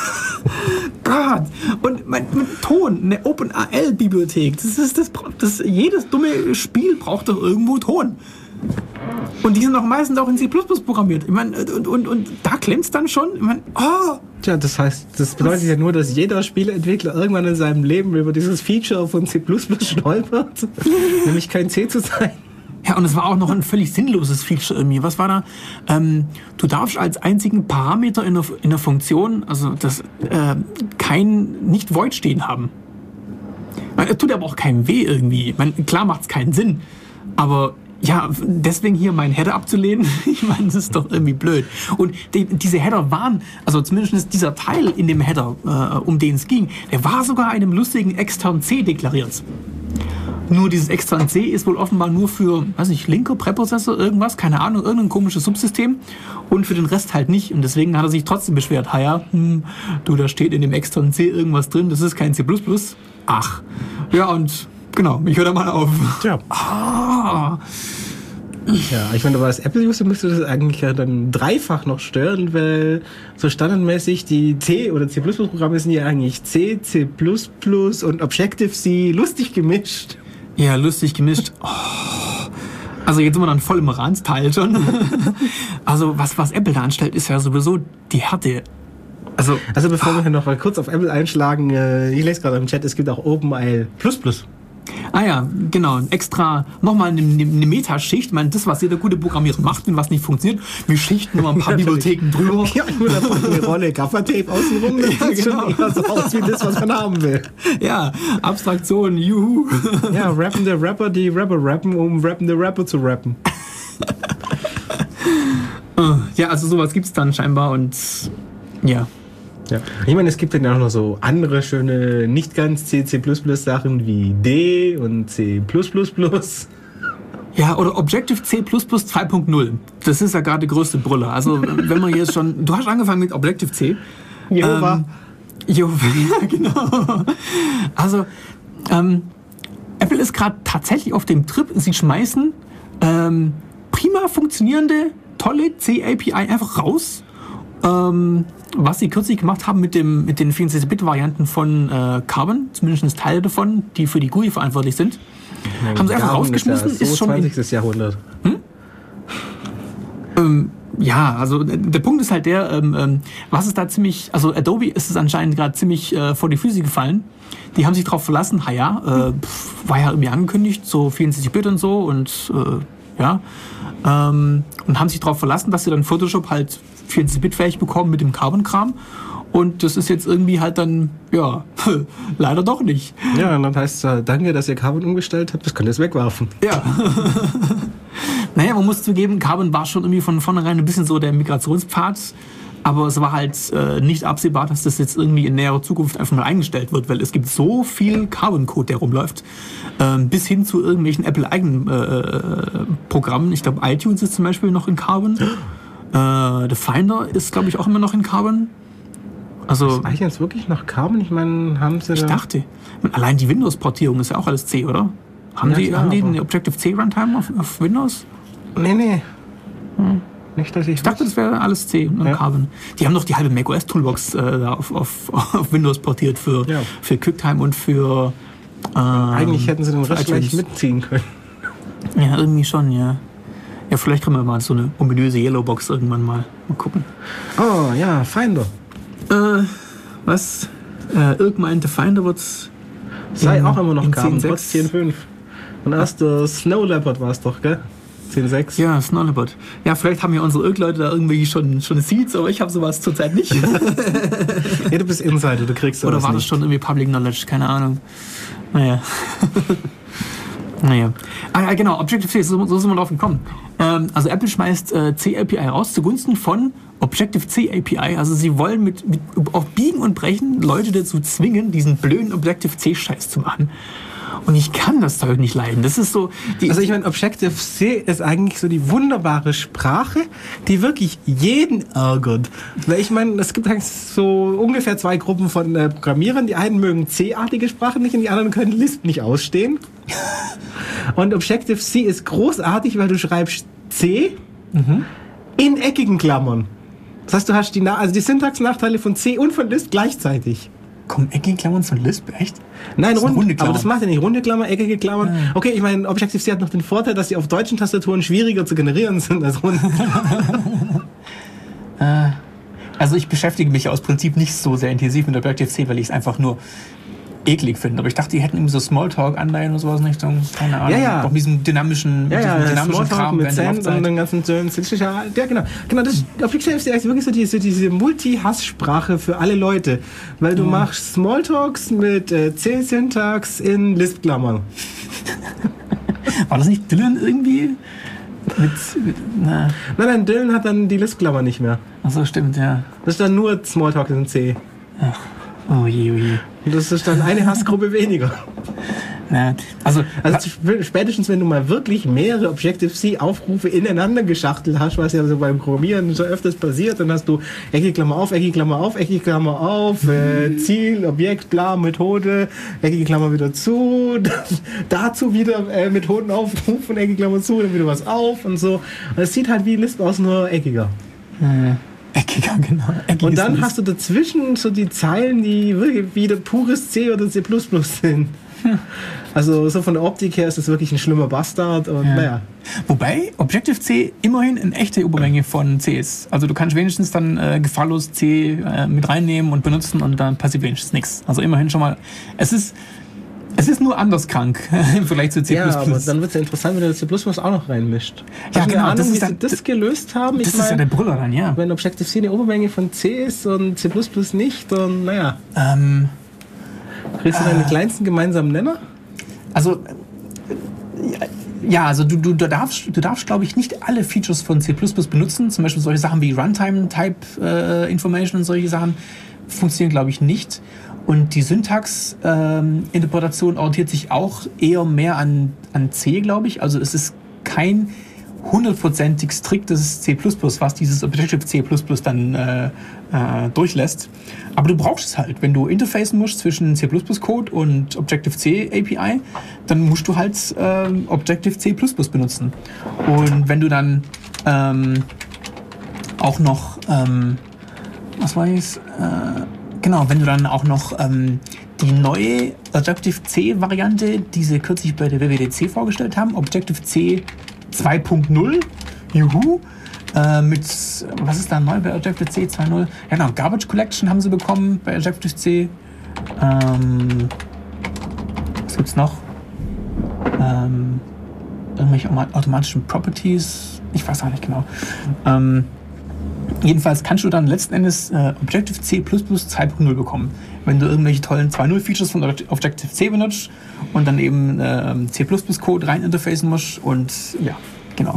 Gott. Und mein, mit Ton, eine OpenAL-Bibliothek, das ist das, das, jedes dumme Spiel braucht doch irgendwo Ton. Und die sind auch meistens auch in C plus plus programmiert. Ich mein, und, und, und da klemmt es dann schon. Ich mein, oh. Tja, das heißt, das bedeutet das ja nur, dass jeder Spieleentwickler irgendwann in seinem Leben über dieses Feature von C plus plus stolpert, nämlich kein C zu sein. Ja, und es war auch noch ein völlig sinnloses Feature irgendwie. Was war da? Ähm, du darfst als einzigen Parameter in der, in der Funktion, also das, äh, kein, nicht Void stehen haben. Es tut aber auch keinem weh irgendwie. Ich mein, klar macht es keinen Sinn, aber ja, deswegen hier meinen Header abzulehnen, ich meine, das ist doch irgendwie blöd. Und die, diese Header waren, also zumindest dieser Teil in dem Header, äh, um den es ging, der war sogar einem lustigen extern C deklariert. Nur dieses extern C ist wohl offenbar nur für, weiß nicht, linker Präprozessor, irgendwas, keine Ahnung, irgendein komisches Subsystem und für den Rest halt nicht. Und deswegen hat er sich trotzdem beschwert, ha ja, hm, du, da steht in dem externen C irgendwas drin, das ist kein C plus plus. Ach, ja und genau, ich höre da mal auf. Tja. Ah. Ja, ich meine, aber als Apple-User müsste das eigentlich ja dann dreifach noch stören, weil so standardmäßig die C- oder C plus plus Programme sind ja eigentlich C, C plus plus und Objective-C lustig gemischt. Ja, lustig gemischt. Oh. Also jetzt sind wir dann voll im Randsteil schon. Also was, was Apple da anstellt, ist ja sowieso die Härte. Also, also bevor wir noch mal kurz auf Apple einschlagen, äh, ich lese gerade im Chat, es gibt auch OpenAL plus plus. Ah ja, genau. Extra nochmal eine, eine Metaschicht. Ich meine, das, was jeder gute Programmierer macht, wenn was nicht funktioniert, wir schichten nur ein paar Bibliotheken drüber. Ja, nur davon eine Rolle Gaffertape außenrum, das Ja, sieht genau. schon eher so aus wie das, was man haben will. Ja, Abstraktion, juhu. Ja, rappende Rapper, die Rapper rappen, um rappende Rapper zu rappen. Ja, also sowas gibt's dann scheinbar und ja. Ja. Ich meine, es gibt dann auch noch so andere schöne, nicht ganz C, C++ Sachen wie D und C++. Ja, oder Objective-C zwei Punkt null. Das ist ja gerade die größte Brille. Also, wenn man jetzt schon... Du hast angefangen mit Objective-C. Jehova. Ähm, Jehova, ja, genau. Also, ähm, Apple ist gerade tatsächlich auf dem Trip. Sie schmeißen ähm, prima funktionierende, tolle C-A P I einfach raus. Ähm, was sie kürzlich gemacht haben mit, dem, mit den vierundsechzig-Bit-Varianten von äh, Carbon, zumindest Teile davon, die für die G U I verantwortlich sind, Nein, haben sie einfach Carbon rausgeschmissen. Ist, ja Ist so schon in, zwanzigsten Jahrhundert. ähm, ja, also der Punkt ist halt der, ähm, ähm, was ist da ziemlich, also Adobe ist es anscheinend gerade ziemlich äh, vor die Füße gefallen. Die haben sich darauf verlassen, ha ja, äh, pf, war ja irgendwie angekündigt, so vierundsechzig-Bit und so und äh, ja, ähm, und haben sich darauf verlassen, dass sie dann Photoshop halt vierundsechzig-Bit fähig bekommen mit dem Carbon-Kram. Und das ist jetzt irgendwie halt dann, ja, leider doch nicht. Ja, und dann heißt es, danke, dass ihr Carbon umgestellt habt, das könnt ihr jetzt wegwerfen. Ja. Naja, man muss zugeben, Carbon war schon irgendwie von vornherein ein bisschen so der Migrationspfad. Aber es war halt äh, nicht absehbar, dass das jetzt irgendwie in näherer Zukunft einfach mal eingestellt wird, weil es gibt so viel Carbon-Code, der rumläuft, ähm, bis hin zu irgendwelchen Apple-eigenen äh, Programmen. Ich glaube, iTunes ist zum Beispiel noch in Carbon. Äh, The Finder ist, glaube ich, auch immer noch in Carbon. Also, Ist eigentlich jetzt wirklich noch Carbon? Ich meine, haben sie ich da... dachte, allein die Windows-Portierung ist ja auch alles C, oder? Haben Ja, die, klar, haben die aber- eine Objective-C-Runtime auf, auf Windows? Nee, nee. Hm. Nicht, dass ich... Ich dachte, das wäre alles C und Ja. Carbon. Die haben doch die halbe macOS-Toolbox äh, da auf, auf, auf Windows portiert für, Ja. für QuickTime und für... Ähm, Eigentlich hätten sie den für Rest gleich iTunes. mitziehen können. Ja, irgendwie schon, ja. Ja, vielleicht kriegen wir mal so eine ominöse Yellowbox irgendwann mal. Mal gucken. Oh, ja, Finder. Äh, was? Äh, Irk meinte, Finder wird... Sei in- auch immer noch in Carbon, zehn Punkt trotz sechs. zehn Punkt fünf. Und erst der Snow Leopard war es doch, gell? zehn Punkt sechs. Ja, Snowlebot. Ja, vielleicht haben ja unsere Irk-Leute da irgendwie schon, schon Seeds, aber ich habe sowas zurzeit nicht. Ja, du bist Insider, du kriegst Oder sowas war das nicht. schon irgendwie Public Knowledge? Keine Ahnung. Naja. naja. Ah ja, genau, Objective-C, so, so sind wir drauf gekommen. Ähm, also Apple schmeißt äh, C-A P I raus zugunsten von Objective-C A P I. Also sie wollen mit, mit auf Biegen und Brechen Leute dazu zwingen, diesen blöden Objective-C-Scheiß zu machen. Und ich kann das Zeug nicht leiden. Das ist so... Die, Also ich meine, Objective-C ist eigentlich so die wunderbare Sprache, die wirklich jeden ärgert. Weil ich meine, es gibt eigentlich so ungefähr zwei Gruppen von äh, Programmierern. Die einen mögen C-artige Sprachen nicht und die anderen können Lisp nicht ausstehen. Und Objective-C ist großartig, weil du schreibst C in eckigen Klammern. Das heißt, du hast die, Na- also die Syntaxnachteile von C und von Lisp gleichzeitig. kommen eckige Klammern von Lisp, echt? Nein, Das sind rund, runde aber Klammern. das macht ja nicht runde Klammern, eckige Klammern. Ah. Okay, ich meine, Objective-C hat noch den Vorteil, dass sie auf deutschen Tastaturen schwieriger zu generieren sind als runde. Also ich beschäftige mich aus Prinzip nicht so sehr intensiv mit Objective-C, weil ich es einfach nur eklig finde. Aber ich dachte, die hätten irgendwie so Smalltalk-Anleihen oder sowas in Richtung, keine Ahnung. Ja, ja. Auch mit diesem dynamischen, Ja, mit ja, diesem dynamischen Smalltalk Kram mit während der Sand und Laufzeit. den ganzen Zölln. Ja, genau. Genau, das Objective-C ist wirklich so, die, so diese Multi-Hass-Sprache für alle Leute. Weil du machst Smalltalks mit äh, C-Syntax in Lisp-Klammern. War das nicht Dylan irgendwie? Mit, mit na, Nein, nein, Dylan hat dann die Lisp-Klammer nicht mehr. achso, stimmt, ja. Das ist dann nur Smalltalk in C. Oh je, oh je. Und das ist dann eine Hassgruppe weniger. Na, also, Also sp- spätestens, wenn du mal wirklich mehrere Objective-C-Aufrufe ineinander geschachtelt hast, was ja so beim Programmieren so öfters passiert, dann hast du eckige Klammer auf, eckige Klammer auf, eckige Klammer auf, äh, Ziel, Objekt, bla, Methode, eckige Klammer wieder zu, dazu wieder äh, Methoden aufrufen, eckige Klammer zu, dann wieder was auf und so. Und es sieht halt wie Lisp aus, nur eckiger. äh, eckiger, genau. Eckiges Und dann Lisp. hast du dazwischen so die Zeilen, die wirklich wieder pures C oder C plus plus sind. Also so von der Optik her ist das wirklich ein schlimmer Bastard und Ja. naja. Wobei Objective-C immerhin eine echte Übermenge von C ist. Also du kannst wenigstens dann äh, gefahrlos C äh, mit reinnehmen und benutzen und dann passiert wenigstens nichts. Also immerhin schon mal. Es ist, Es ist nur anders krank im Vergleich zu C++. Ja, aber dann wird es ja interessant, wenn du C++ auch noch reinmischt. Ja, Hast du genau, eine Ahnung, das ist wie dann- sie das gelöst haben? Das Ich ist ja mein, der Brüller dann, ja. wenn Objective-C eine Obermenge von C ist und C++ nicht, dann, naja, Ähm, kriegst du deine kleinsten gemeinsamen Nenner? also, äh, ja, also du, du, du darfst, du darfst glaube ich, nicht alle Features von C++ benutzen. Zum Beispiel solche Sachen wie Runtime-Type-Information und solche Sachen funktionieren, glaube ich, nicht. Und die Syntax-Interpretation orientiert sich auch eher mehr an, an C, glaube ich. Also es ist kein hundertprozentig striktes C++, was dieses Objective-C++ dann äh, äh, durchlässt. Aber du brauchst es halt. Wenn du interfacen musst zwischen C++-Code und Objective-C A P I, dann musst du halt äh, Objective-C++ benutzen. Und wenn du dann ähm, auch noch, ähm, was war jetzt? Äh, genau, wenn du dann auch noch ähm, die neue Objective-C-Variante, die sie kürzlich bei der W W D C vorgestellt haben, Objective-C zwei Punkt null, juhu, äh, mit, was ist da neu bei Objective-C zwei Punkt null? Ja genau, Garbage Collection haben sie bekommen bei Objective-C. Ähm, was gibt's noch? Ähm, irgendwelche automatischen Properties, ich weiß auch nicht genau. Ähm, jedenfalls kannst du dann letzten Endes äh, Objective-C zwei Punkt null bekommen, wenn du irgendwelche tollen zwei Punkt null-Features von Objective-C benutzt und dann eben äh, C++-Code rein interfacen musst und ja, genau.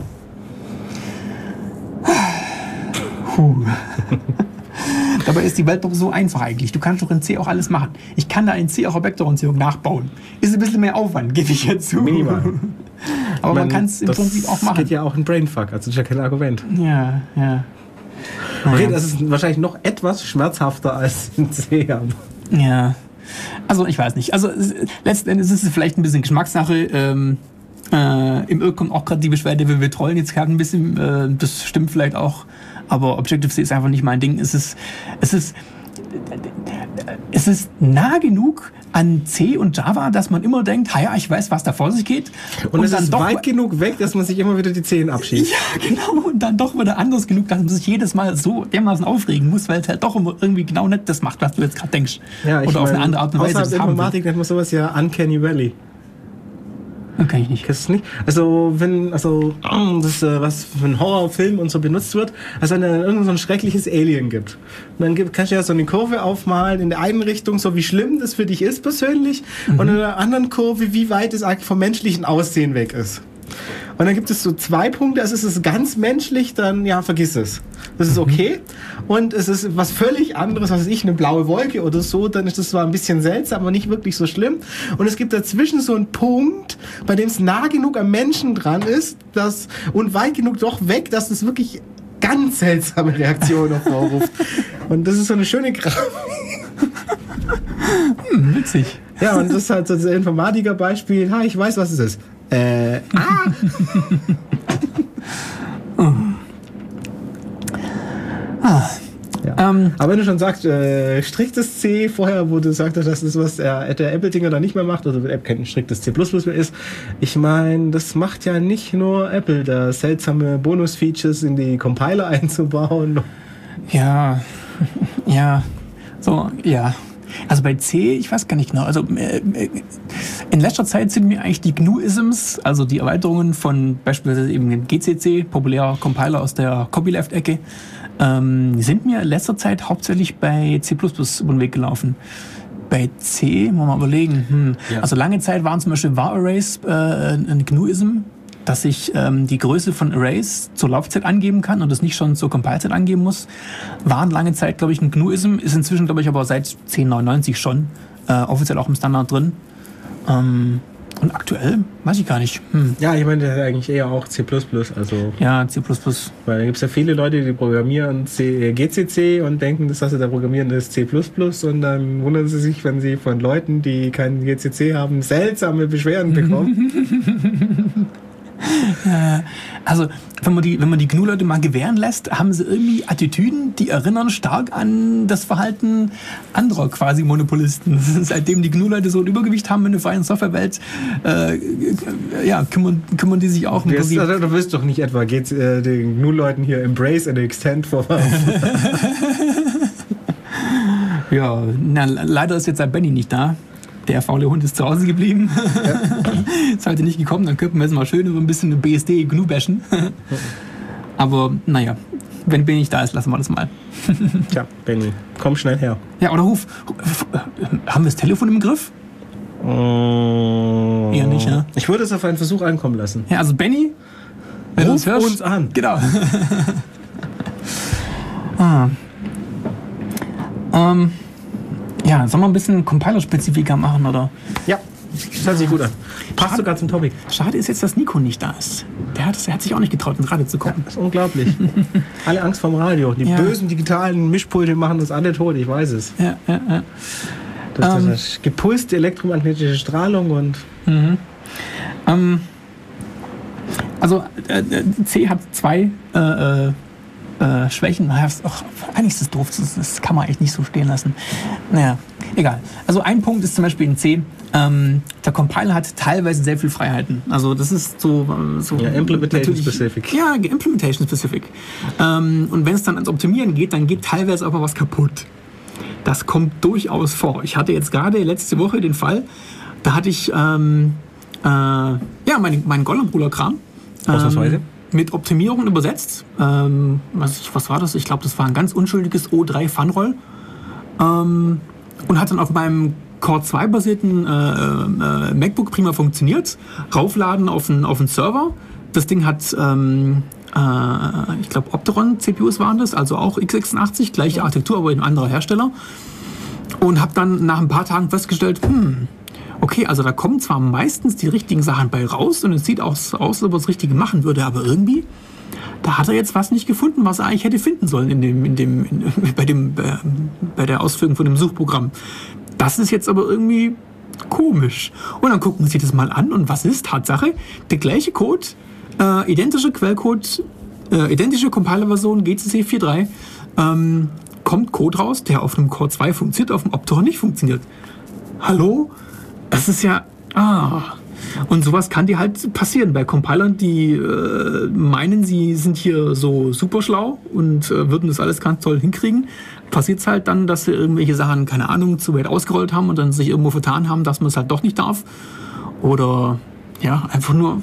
Puh. Dabei ist die Welt doch so einfach eigentlich. Du kannst doch in C auch alles machen. Ich kann da in C auch Objektorientierung nachbauen. Ist ein bisschen mehr Aufwand, gebe ich jetzt zu. Minimal. Aber man Ich mein, kann es im das Prinzip auch machen. geht ja auch in Brainfuck, also das ist ja kein Argument. Ja, ja. Okay, das ist wahrscheinlich noch etwas schmerzhafter als in C. Aber Ja, also ich weiß nicht. Also es- letzten Endes ist es vielleicht ein bisschen Geschmackssache. Ähm, äh, Im Irk kommt auch gerade die Beschwerde, wir, wir trollen jetzt gerade ein bisschen. Äh, das stimmt vielleicht auch. Aber Objective-C ist einfach nicht mein Ding. Es ist, es ist, es ist nah genug an C und Java, dass man immer denkt, ha ja, ich weiß, was da vor sich geht. Und, es ist doch weit genug weg, dass man sich immer wieder die Zehen abschießt. Ja, genau. Und dann doch wieder anders genug, dass man sich jedes Mal so dermaßen aufregen muss, weil es halt doch immer irgendwie genau nicht das macht, was du jetzt gerade denkst. Ja, ich Oder auf mein, eine andere Art und Weise außerhalb das der haben Informatik nennt man sowas ja Uncanny Valley. will. Kann ich nicht. Kennst du es nicht? Also, wenn, also, das, äh, was für einen Horrorfilm und so benutzt wird, also wenn es irgend so ein schreckliches Alien gibt. Und dann gibt, kannst du ja so eine Kurve aufmalen in der einen Richtung, so wie schlimm das für dich ist persönlich, Mhm. und in der anderen Kurve, wie weit es eigentlich vom menschlichen Aussehen weg ist. Und dann gibt es so zwei Punkte, also ist es ganz menschlich, dann ja, vergiss es. Das ist okay. Und es ist was völlig anderes, was weiß ich, eine blaue Wolke oder so, dann ist das zwar ein bisschen seltsam, aber nicht wirklich so schlimm. Und es gibt dazwischen so einen Punkt, bei dem es nah genug am Menschen dran ist, dass, und weit genug doch weg, dass es wirklich ganz seltsame Reaktionen hervorruft. Und das ist so eine schöne Grafik. Hm, witzig. Ja, und das ist halt so das Informatiker-Beispiel. Ha, ich weiß, was es ist. Äh, ah! Ah. Ja. Ähm, Aber wenn du schon sagst, äh, striktes C, vorher, wo du sagtest, dass das was der, der Apple-Dinger da nicht mehr macht, oder App kein striktes C plus plus mehr ist, ich meine, das macht ja nicht nur Apple, da seltsame Bonus-Features in die Compiler einzubauen. ja, ja, so, ja. Also bei C, ich weiß gar nicht genau. Also äh, äh, in letzter Zeit sind mir eigentlich die G N U-Isms, also die Erweiterungen von beispielsweise eben dem G C C, populärer Compiler aus der Copyleft-Ecke, ähm, sind mir in letzter Zeit hauptsächlich bei C plus plus über den Weg gelaufen. Bei C, muss man mal überlegen. Hm. Ja. Also lange Zeit waren zum Beispiel var-Arrays äh, ein G N U-Ism, dass ich ähm, die Größe von Arrays zur Laufzeit angeben kann und das nicht schon zur Compile-Zeit angeben muss. Waren lange Zeit, glaube ich, ein G N U-Ism, ist inzwischen, glaube ich, aber seit zehn neunundneunzig schon äh, offiziell auch im Standard drin. Ähm, und aktuell weiß ich gar nicht. Hm. Ja, ich meine, das ist eigentlich eher auch C plus plus, also, Ja, C plus plus. weil da gibt es ja viele Leute, die programmieren C, G C C und denken, das, was sie da programmieren, ist C plus plus, und dann wundern sie sich, wenn sie von Leuten, die keinen G C C haben, seltsame Beschwerden bekommen. Also, wenn man die, wenn man die G N U-Leute mal gewähren lässt, haben sie irgendwie Attitüden, die erinnern stark an das Verhalten anderer quasi Monopolisten. Seitdem die G N U-Leute so ein Übergewicht haben in der freien Softwarewelt, äh, ja, kümmern, kümmern die sich auch im Du, Prinzip. also, du wirst doch nicht etwa geht's, äh, den G N U-Leuten hier Embrace and Extend vorwerfen. Ja, na, leider ist jetzt der Benny nicht da. der faule Hund ist zu Hause geblieben. Ja. Ist heute nicht gekommen, dann könnten wir jetzt mal schön über ein bisschen eine B S D G N U bashen. Aber naja, wenn Benny nicht da ist, lassen wir das mal. Tja, Benny, komm schnell her. Ja, oder ruf. Haben wir das Telefon im Griff? Oh. Eher nicht, ja? Ich würde es auf einen Versuch ankommen lassen. Ja, also Benny, wenn ruf du uns hörst, uns an. Genau. ah. ähm, ja, sollen wir ein bisschen Compiler-Spezifika machen, oder? Ja, das hört sich gut an. Passt Schade, sogar zum Topic. Schade ist jetzt, dass Nico nicht da ist. Der hat, der hat sich auch nicht getraut, ins Radio zu kommen. Ja, das ist unglaublich. Alle Angst vorm Radio. Die ja. bösen digitalen Mischpulte machen uns alle tot, ich weiß es. Ja, ja, ja. Das ähm, ist gepulste elektromagnetische Strahlung und... Mhm. Ähm, also äh, C hat zwei äh, äh, Schwächen. Ach, eigentlich ist das doof, das, das kann man echt nicht so stehen lassen. Naja, egal. Also ein Punkt ist zum Beispiel in C, ähm, der Compiler hat teilweise sehr viel Freiheiten. Also das ist so... so ja, Implementation Specific. Ja, Implementation Specific. Ähm, und wenn es dann ans Optimieren geht, dann geht teilweise auch mal was kaputt. Das kommt durchaus vor. Ich hatte jetzt gerade letzte Woche den Fall, da hatte ich ähm, äh, ja, meinen mein Gollum-Ruler-Kram ähm, mit Optimierungen übersetzt. Ähm, was, ich, was war das? Ich glaube, das war ein ganz unschuldiges O drei Funroll. Ähm, und hat dann auf meinem Core zwei basierten äh, äh, MacBook prima funktioniert. Raufladen auf einen auf einen Server. Das Ding hat... Ähm, ich glaube Opteron-C P Us waren das, also auch x sechsundachtzig, gleiche Architektur, aber ein anderer Hersteller. Und habe dann nach ein paar Tagen festgestellt, hm, okay, also da kommen zwar meistens die richtigen Sachen bei raus und es sieht auch aus, als ob er das Richtige machen würde, aber irgendwie, da hat er jetzt was nicht gefunden, was er eigentlich hätte finden sollen in dem, in dem, in, bei, dem, äh, bei der Ausführung von dem Suchprogramm. Das ist jetzt aber irgendwie komisch. Und dann gucken wir sich das mal an und was ist? Tatsache, der gleiche Code, Äh, identische Quellcode, äh, identische Compiler-Version G C C vier Punkt drei, ähm, kommt Code raus, der auf einem Core zwei funktioniert, auf dem Opteron nicht funktioniert. Hallo? Das ist ja... Ah. Und sowas kann dir halt passieren bei Compilern, die äh, meinen, sie sind hier so super schlau und äh, würden das alles ganz toll hinkriegen. Passiert es halt dann, dass sie irgendwelche Sachen, keine Ahnung, zu weit ausgerollt haben und dann sich irgendwo vertan haben, dass man es halt doch nicht darf. Oder ja, einfach nur...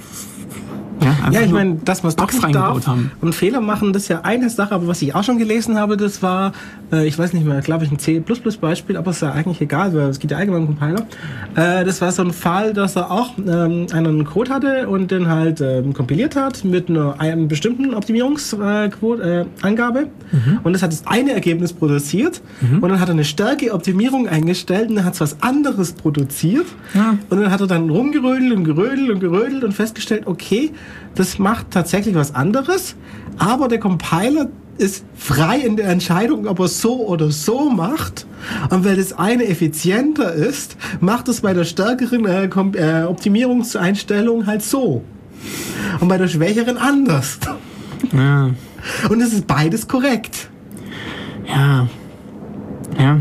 Ja, ja, ich meine, dass man es doch nicht darf haben. Und Fehler machen, das ist ja eine Sache, aber was ich auch schon gelesen habe, das war, äh, ich weiß nicht mehr, glaube ich, ein C plus plus Beispiel, aber es ist ja eigentlich egal, weil es geht ja allgemein um Compiler. Äh, das war so ein Fall, dass er auch ähm, einen Code hatte und den halt ähm, kompiliert hat mit einer, einer bestimmten Optimierungsangabe äh, Angabe. Mhm. Und das hat das eine Ergebnis produziert mhm. und dann hat er eine starke Optimierung eingestellt und dann hat es was anderes produziert. Ja. Und dann hat er dann rumgerödelt und gerödelt und gerödelt und festgestellt, okay, das macht tatsächlich was anderes, aber der Compiler ist frei in der Entscheidung, ob er es so oder so macht. Und weil das eine effizienter ist, macht es bei der stärkeren äh, Kom- äh, Optimierungseinstellung halt so. Und bei der schwächeren anders. Ja. Und es ist beides korrekt. Ja. Ja.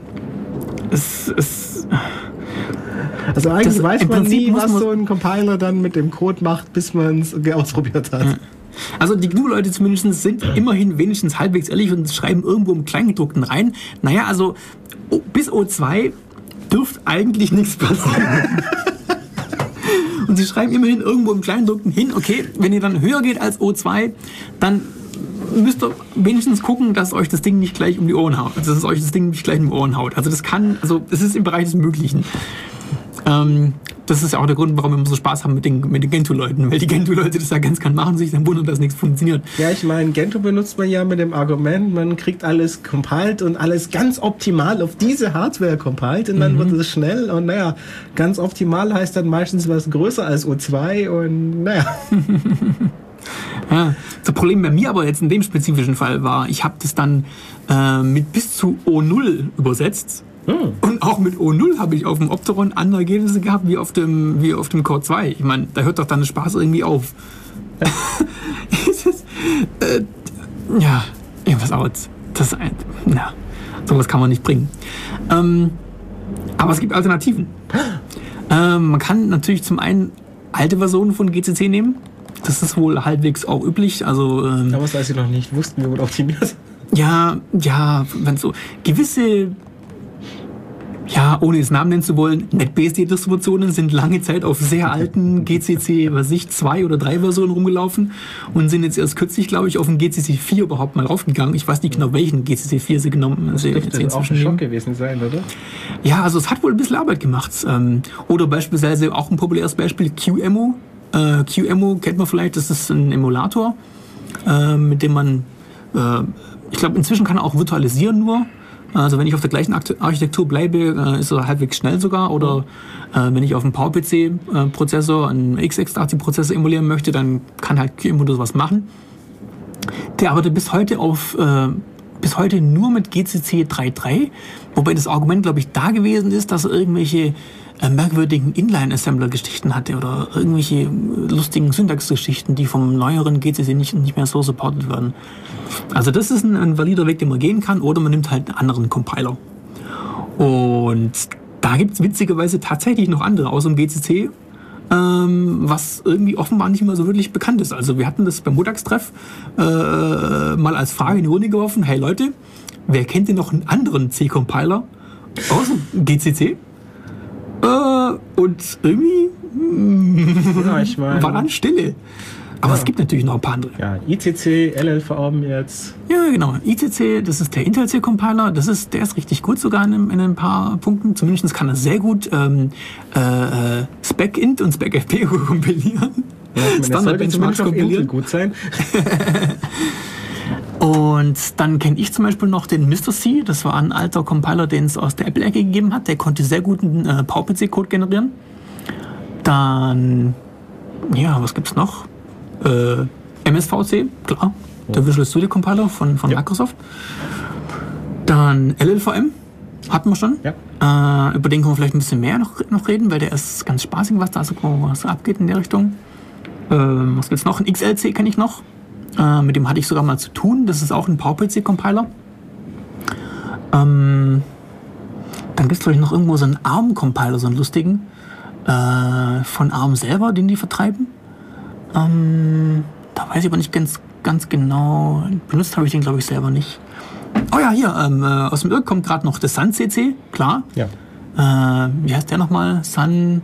Es ist... Also eigentlich das, weiß man nie, was man so ein Compiler dann mit dem Code macht, bis man es ausprobiert hat. Ja. Also die G N U-Leute zumindest sind immerhin wenigstens halbwegs ehrlich und schreiben irgendwo im Kleingedruckten rein. Naja, also bis O zwei dürfte eigentlich nichts passieren. Und sie schreiben immerhin irgendwo im Kleingedruckten hin, okay, wenn ihr dann höher geht als O zwei, dann müsst ihr wenigstens gucken, dass euch das Ding nicht gleich um die Ohren haut. Also dass es euch das Ding nicht gleich um die Ohren haut. Also das kann, also es ist im Bereich des Möglichen. Ähm, das ist ja auch der Grund, warum wir immer so Spaß haben mit den, mit den Gentoo-Leuten, weil die Gentoo-Leute das ja ganz kann machen, sich dann wundern, dass nichts funktioniert. Ja, ich meine, Gentoo benutzt man ja mit dem Argument, man kriegt alles compiled und alles ganz optimal auf diese Hardware compiled und dann mhm. wird es schnell und naja, ganz optimal heißt dann meistens was größer als O zwei und naja. Ja, das Problem bei mir aber jetzt in dem spezifischen Fall war, ich habe das dann äh, mit bis zu O null übersetzt. Hm. Und auch mit O null habe ich auf dem Opteron andere Ergebnisse gehabt wie auf dem, wie auf dem Core zwei. Ich meine, da hört doch dann der Spaß irgendwie auf. Ja, ist, äh, ja irgendwas aus. Das, ja, sowas kann man nicht bringen. Ähm, aber es gibt Alternativen. Ähm, man kann natürlich zum einen alte Versionen von G C C nehmen. Das ist wohl halbwegs auch üblich. Also, ähm, aber als sie noch nicht wussten, wie man optimiert. Ja, ja, wenn so gewisse ja, ohne es Namen nennen zu wollen, NetBSD-Distributionen sind lange Zeit auf sehr alten G C C, was ich, zwei oder drei Versionen rumgelaufen und sind jetzt erst kürzlich, glaube ich, auf den G C C vier überhaupt mal raufgegangen. Ich weiß nicht genau, welchen G C C vier sie genommen haben. Das dürfte auch ein Schock gewesen sein, oder? Ja, also es hat wohl ein bisschen Arbeit gemacht. Oder beispielsweise auch ein populäres Beispiel, QEMU. Äh, QEMU kennt man vielleicht, das ist ein Emulator, äh, mit dem man, äh, ich glaube, inzwischen kann er auch virtualisieren nur. Also wenn ich auf der gleichen Architektur bleibe, äh, ist er halbwegs schnell sogar. Oder äh, wenn ich auf einem PowerPC-Prozessor, einen x x achtzig-Prozessor emulieren möchte, dann kann halt QEMU das was machen. Der arbeitet bis heute auf äh, bis heute nur mit G C C drei Punkt drei, wobei das Argument, glaube ich, da gewesen ist, dass er irgendwelche äh, merkwürdigen Inline-Assembler-Geschichten hatte oder irgendwelche lustigen Syntax-Geschichten, die vom neueren G C C nicht, nicht mehr so supported werden. Also das ist ein, ein valider Weg, den man gehen kann, oder man nimmt halt einen anderen Compiler. Und da gibt es witzigerweise tatsächlich noch andere außer dem G C C, ähm, was irgendwie offenbar nicht mehr so wirklich bekannt ist. Also wir hatten das beim Modax-Treff äh, mal als Frage in die Runde geworfen, hey Leute, wer kennt denn noch einen anderen C-Compiler außer G C C? Äh, und irgendwie ja, ich mein, war dann Stille. Aber ja. Es gibt natürlich noch ein paar andere. Ja, I C C, L L V M jetzt. Ja, genau. I C C, das ist der Intel C-Compiler. Das ist, der ist richtig gut sogar in, in ein paar Punkten. Zumindest kann er sehr gut ähm, äh, SpecInt und SpecFP kompilieren. Ja, ich meine, das sollte zumindest auf Intel gut sein. Und dann kenne ich zum Beispiel noch den Mister C. Das war ein alter Compiler, den es aus der Apple-Ecke gegeben hat. Der konnte sehr guten äh, PowerPC-Code generieren. Dann, ja, was gibt's noch? Äh, M S V C, klar. Oh. Der Visual Studio Compiler von, von ja. Microsoft. Dann L L V M hatten wir schon. Ja. Äh, über den können wir vielleicht ein bisschen mehr noch, noch reden, weil der ist ganz spaßig, was da so was abgeht in der Richtung. Äh, was gibt's noch? Ein X L C kenne ich noch. Äh, mit dem hatte ich sogar mal zu tun. Das ist auch ein PowerPC-Compiler. Ähm, dann gibt es, glaube ich, noch irgendwo so einen ARM-Compiler, so einen lustigen. Äh, von ARM selber, den die vertreiben. Ähm, da weiß ich aber nicht ganz, ganz genau. Benutzt habe ich den, glaube ich, selber nicht. Oh ja, hier, ähm, äh, aus dem Irk kommt gerade noch der Sun C C, klar. Ja. Äh, wie heißt der nochmal? Sun...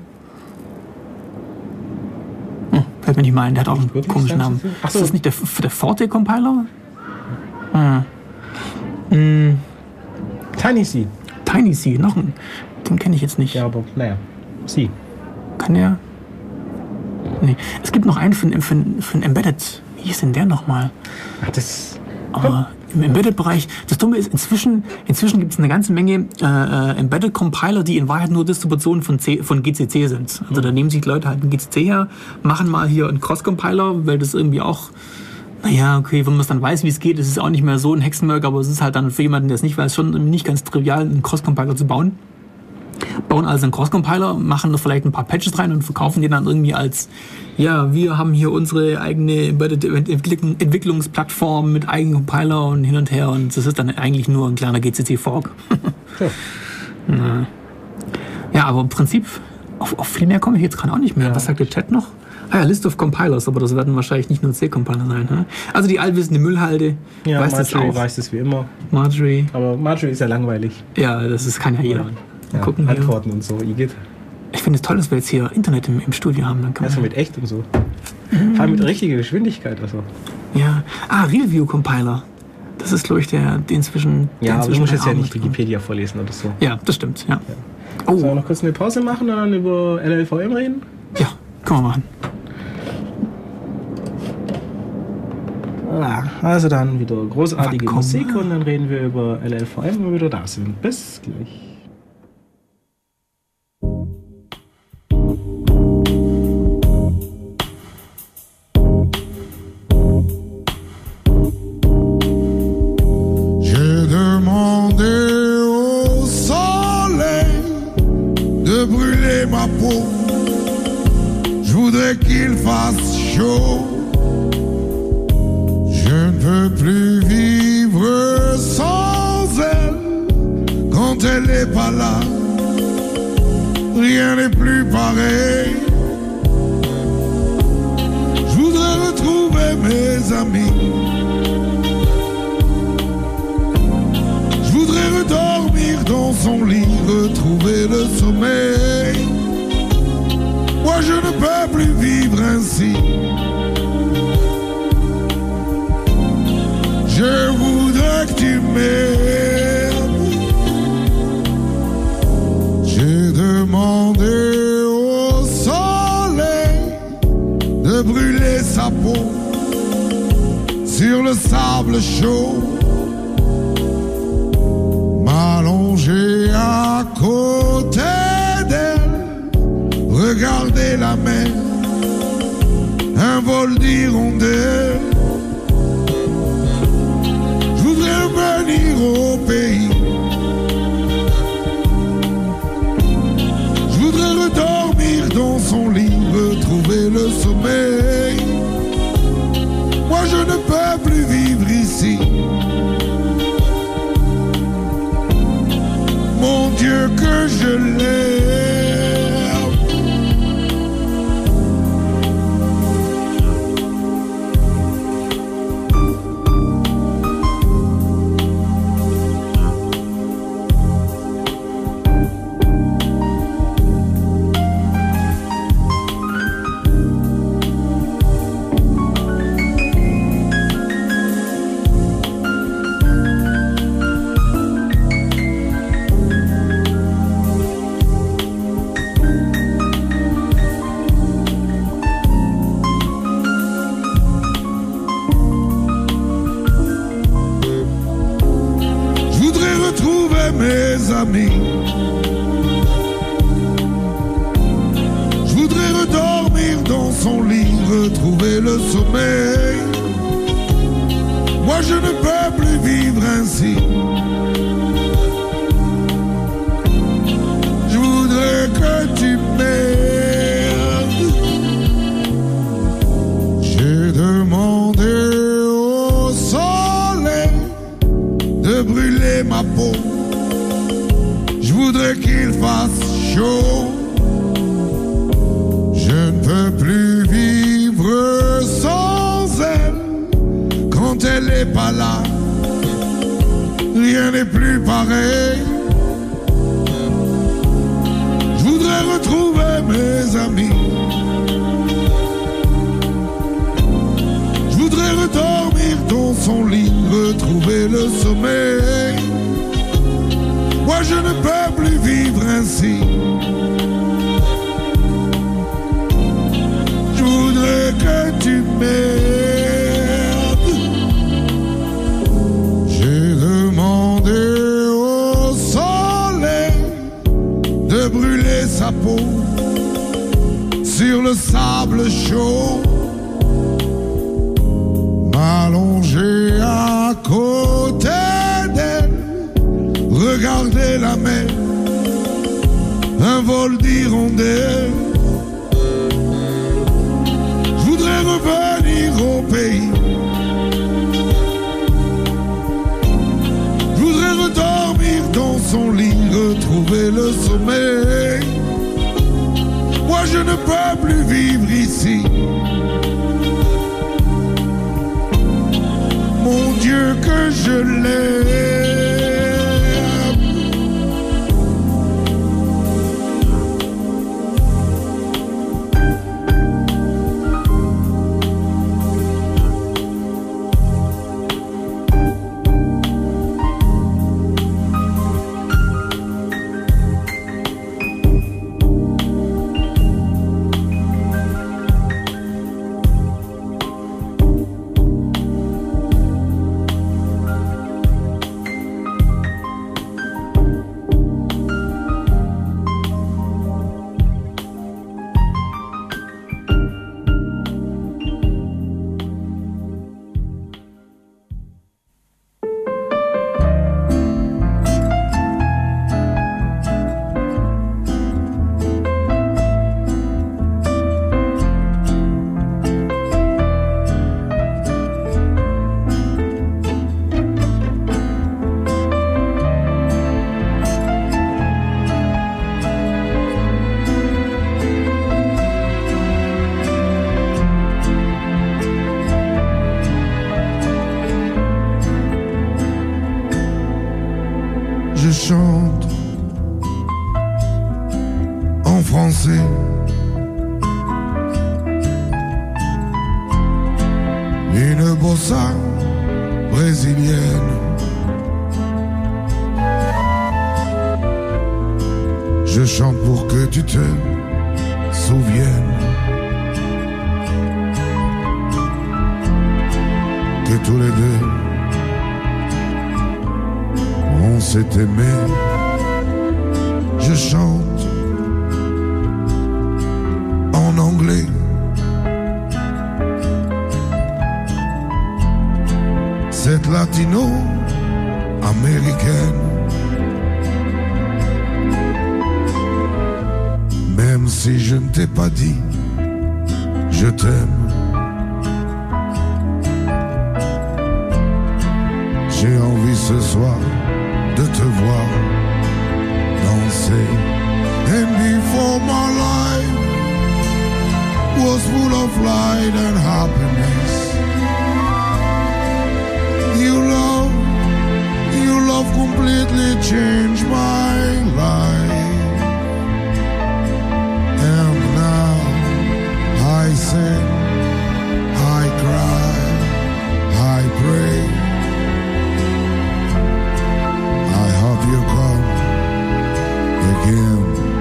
Hm, fällt mir nicht mal ein, der hat auch einen wirklich komischen Namen. Ach so. Ist das nicht der, der Forte-Compiler? Hm. Hm. Tiny C. Tiny C, noch ein. Den kenne ich jetzt nicht. Ja, aber naja. C. Kann der... Nee. Es gibt noch einen für, für, für ein Embedded. Wie hieß denn der nochmal? Ach, das... Aber im Embedded-Bereich, das Dumme ist, inzwischen, inzwischen gibt es eine ganze Menge äh, Embedded-Compiler, die in Wahrheit nur Distributionen von, C, von G C C sind. Also da nehmen sich Leute halt einen G C C her, machen mal hier einen Cross-Compiler, weil das irgendwie auch, naja, okay, wenn man es dann weiß, wie es geht, ist es auch nicht mehr so ein Hexenwerk, aber es ist halt dann für jemanden, der es nicht weiß, schon nicht ganz trivial, einen Cross-Compiler zu bauen. Bauen also einen Cross-Compiler, machen da vielleicht ein paar Patches rein und verkaufen die dann irgendwie als, ja, wir haben hier unsere eigene Entwicklungsplattform mit eigenen Compiler und hin und her, und das ist dann eigentlich nur ein kleiner G C C-Fork. Ja. Ja, aber im Prinzip, auf, auf viel mehr komme ich jetzt gerade auch nicht mehr. Ja. Was sagt der Chat noch? Ah ja, List of Compilers, aber das werden wahrscheinlich nicht nur C-Compiler sein. Ne? Also die allwissende Müllhalde. Ja, weiß Marjorie das auch. weiß das wie immer. Marjorie. Aber Marjorie ist ja langweilig. Ja, das ist, kann ja jeder. Ja, gucken Antworten hier. Und so, Igitt. Ich finde es toll, dass wir jetzt hier Internet im, im Studio haben. Dann kann also man mit echt und so. Mhm. Vor allem mit richtiger Geschwindigkeit. Also. Ja. Ah, Realview Compiler. Das ist, glaube ich, der, der inzwischen... Ja, der aber du musst jetzt ja nicht mitkommt. Wikipedia vorlesen oder so. Ja, das stimmt, ja. ja. Oh. Sollen wir noch kurz eine Pause machen und dann über L L V M reden? Ja, können wir machen. Also dann wieder großartige Musik und dann reden wir über L L V M, wenn wir wieder da sind. Bis gleich. J'ai demandé au soleil de brûler ma peau. Je voudrais qu'il fasse chaud. Je ne peux plus vivre sans elle. Quand elle n'est pas là, rien n'est plus pareil. Je voudrais retrouver mes amis. Je voudrais redormir dans son lit, retrouver Je voudrais que tu m'aimes. J'ai demandé au soleil de brûler sa peau sur le sable chaud, m'allonger à côté d'elle, regarder la mer, un vol d'hirondelles. Je voudrais revenir au pays, je voudrais redormir dans son lit, retrouver le sommeil. Moi je ne peux plus vivre ici. Mon Dieu que je l'aime. Mes amis, je voudrais redormir dans son lit, retrouver le sommeil. Moi je ne peux plus vivre ainsi. Je voudrais que tu m'aides. J'ai demandé au soleil de brûler ma peau. Je voudrais qu'il fasse chaud. Je ne peux plus vivre sans elle. Quand elle n'est pas là, rien n'est plus pareil. Je voudrais retrouver mes amis. Je voudrais redormir dans son lit, retrouver le sommeil. Moi je ne peux plus vivre ainsi. Je voudrais que tu m'aides. J'ai demandé au soleil de brûler sa peau sur le sable chaud, m'allonger à côté d'elle, regarder la mer, un vol d'hirondelles. Je voudrais revenir au pays, je voudrais redormir dans son lit, retrouver le sommeil. Moi je ne peux plus vivre ici. Mon Dieu que je l'aime. Je chante en français. Une bossa brésilienne. Je chante pour que tu te souviennes que tous les deux on s'est aimé. Je chante en anglais. Cette latino-américaine, même si je ne t'ai pas dit je t'aime, j'ai envie ce soir de te voir danser. And before my life was full of light and happiness, you love, you love completely changed my life. And now I sing, I cry, I pray. I hope you come again.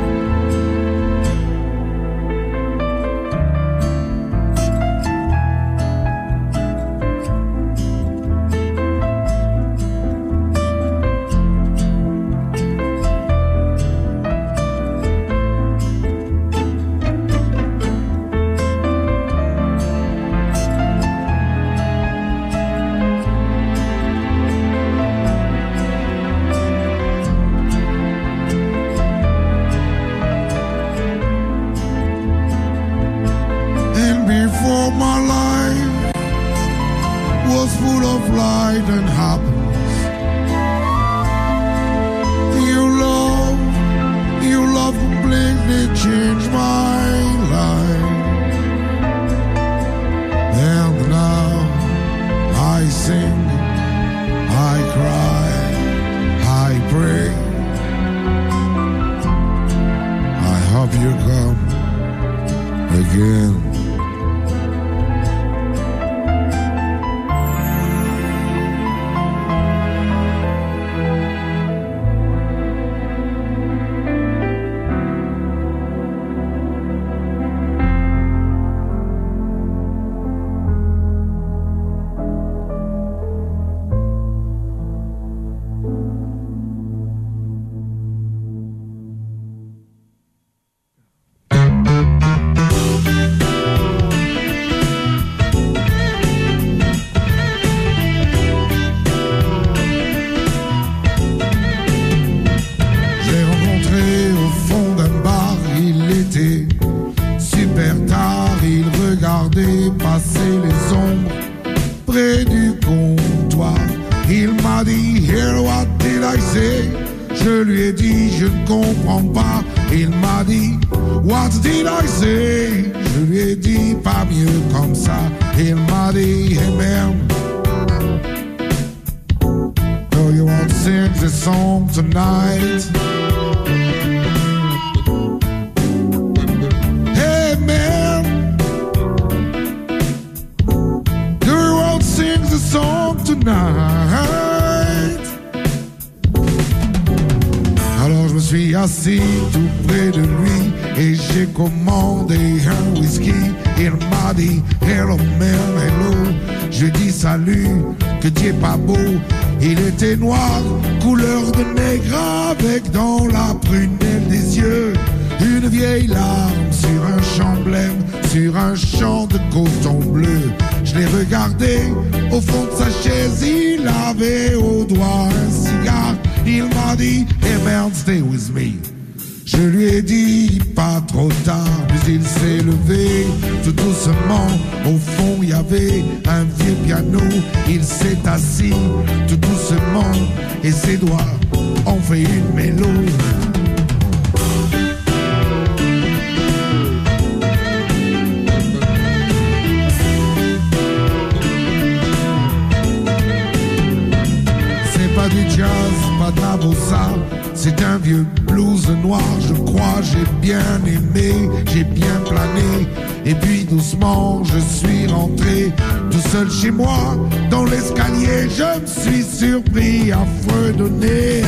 assis tout près de lui et j'ai commandé un whisky. Il m'a dit hello man, hello. Je lui ai dit salut, que tu es pas beau. Il était noir, couleur de nègre, avec dans la prunelle des yeux une vieille larme sur un champ blême, sur un champ de coton bleu. Je l'ai regardé au fond de sa chaise, il avait au doigt un cigare. Il m'a dit, hey man, stay with me. Je lui ai dit, pas trop tard, mais il s'est levé tout doucement. Au fond, il y avait un vieux piano. Il s'est assis tout doucement et ses doigts ont fait une mélodie. pas du jazz, pas de la bossa. C'est un vieux blues noir, je crois. J'ai bien aimé, j'ai bien plané. Et puis doucement, je suis rentré tout seul chez moi. Dans l'escalier, je me suis surpris à fredonner.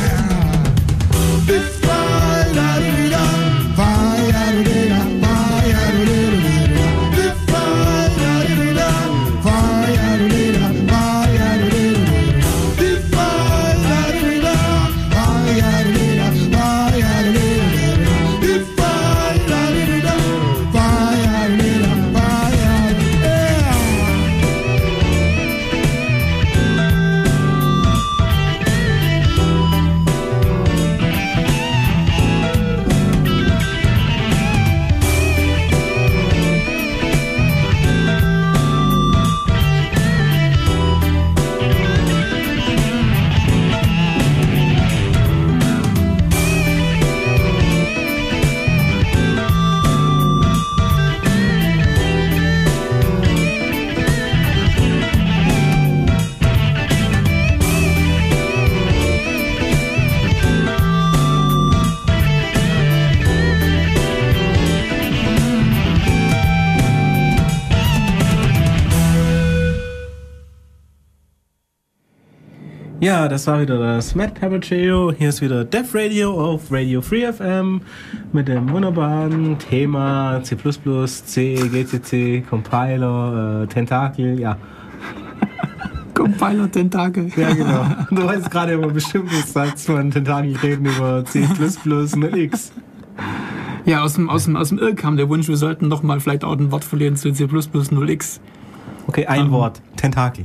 Ja, das war wieder das Matt Papacio. Hier ist wieder Def Radio auf Radio Free F M mit dem wunderbaren Thema C plus plus, C, G C C, Compiler, äh, Tentakel, ja. Compiler, Tentakel. Ja, genau. Du weißt gerade immer bestimmt, was sagst von Tentakel reden über C plus plus und X. Ja, aus dem, aus dem, aus dem Irr kam der Wunsch, wir sollten noch mal vielleicht auch ein Wort verlieren zu C plus plus null x. Okay, ein um. Wort. Tentakel.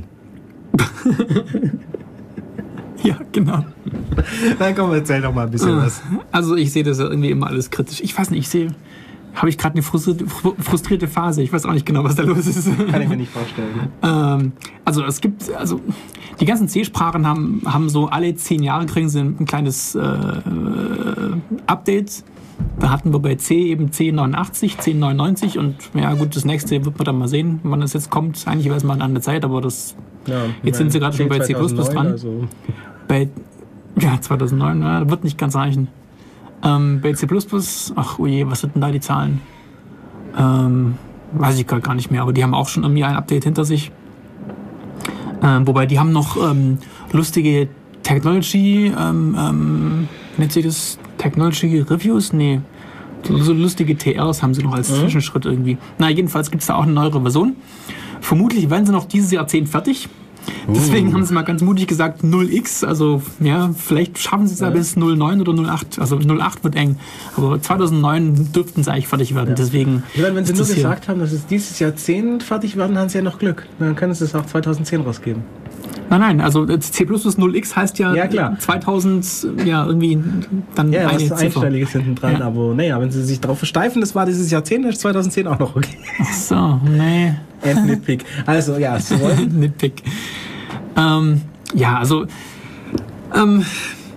Ja, genau. Dann komm, erzähl doch mal ein bisschen was. Also ich sehe das ja irgendwie immer alles kritisch. Ich weiß nicht, ich sehe, habe ich gerade eine frustrierte, frustrierte Phase. Ich weiß auch nicht genau, was da los ist. Kann ich mir nicht vorstellen. ähm, also es gibt, also die ganzen C-Sprachen haben, haben so alle zehn Jahre kriegen sie ein kleines äh, Update. Da hatten wir bei C eben zehn neunundachtzig, zehn neunundneunzig und ja gut, das nächste wird man dann mal sehen, wann das jetzt kommt. Eigentlich weiß man an der Zeit, aber das ja, jetzt sind sie gerade schon bei C plus plus dran. Also. Bei ja, zweitausendneun, ja, wird nicht ganz reichen. Ähm, bei C plus plus, ach oje, was sind denn da die Zahlen? Ähm, weiß ich gerade gar nicht mehr, aber die haben auch schon irgendwie ein Update hinter sich. Ähm, wobei die haben noch ähm, lustige Technology, ähm, ähm, nennt sich das Technology Reviews? Nee. So lustige T Rs haben sie noch als mhm. Zwischenschritt irgendwie. Na, jedenfalls gibt es da auch eine neuere Version. Vermutlich werden sie noch dieses Jahrzehnt fertig. Deswegen uh. haben sie mal ganz mutig gesagt null x, also ja, vielleicht schaffen sie es ja bis null neun oder null acht, also null acht wird eng, aber zweitausendneun dürften sie eigentlich fertig werden, ja. Deswegen... Ja, wenn sie nur gesagt haben, dass es dieses Jahrzehnt fertig werden, haben sie ja noch Glück, dann können sie es auch zweitausendzehn rausgeben. Nein, nein, also C plus plus null x heißt ja, ja klar. zweitausend, ja, irgendwie dann ja, eine was Einstelliges hinten dran, ja. Aber naja, wenn sie sich darauf versteifen, das war dieses Jahrzehnt, dann ist zweitausendzehn auch noch okay. Ach so, nee. And Nitpick. Also, ja, Sie wollen... Nitpick. Ähm, ja, also, ähm,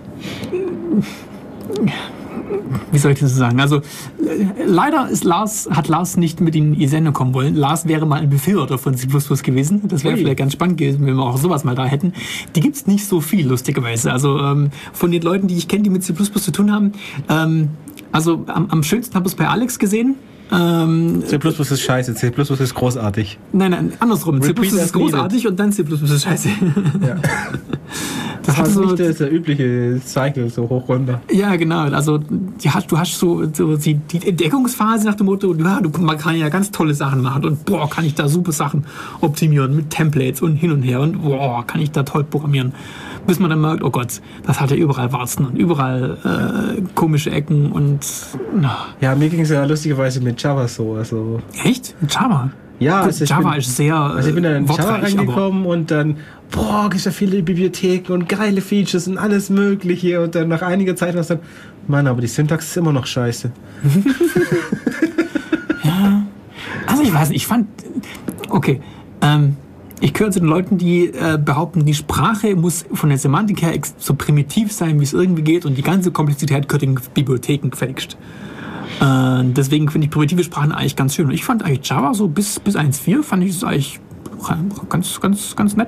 wie soll ich das sagen? Also, leider ist Lars, hat Lars nicht mit in die Sendung kommen wollen. Lars wäre mal ein Befürworter von C plus plus gewesen. Das wäre Ui. vielleicht ganz spannend gewesen, wenn wir auch sowas mal da hätten. Die gibt's nicht so viel, lustigerweise. Also, ähm, von den Leuten, die ich kenne, die mit C plus plus zu tun haben, ähm, also am, am schönsten habe ich es bei Alex gesehen. Ähm, C plus plus ist scheiße, C plus plus ist großartig. Nein, nein, andersrum. C plus plus ist großartig und dann C plus plus ist scheiße. Ja. Das, das ist so nicht der, der übliche Cycle, so hoch runter. Ja, genau. Also die hast, du hast so, so die, die Entdeckungsphase nach dem Motto, ja, du, man kann ja ganz tolle Sachen machen und boah, kann ich da super Sachen optimieren mit Templates und hin und her und boah, kann ich da toll programmieren. Bis man dann merkt, oh Gott, das hat ja überall Warzen und überall äh, komische Ecken und... Na. Ja, mir ging es ja lustigerweise mit Java so. Also echt? Mit Java? Ja, also Java bin, ist sehr Also ich bin dann in Java reingekommen und dann, boah, gibt es ja viele Bibliotheken und geile Features und alles mögliche und dann nach einiger Zeit war es dann, Mann, aber die Syntax ist immer noch scheiße. Ja, also ich weiß nicht, ich fand, okay, ähm, ich gehöre zu den Leuten, die äh, behaupten, die Sprache muss von der Semantik her so primitiv sein, wie es irgendwie geht und die ganze Komplexität gehört in Bibliotheken gefälscht. Äh, deswegen finde ich primitive Sprachen eigentlich ganz schön. Und ich fand eigentlich Java so bis, bis eins Punkt vier fand ich es eigentlich ganz, ganz, ganz nett.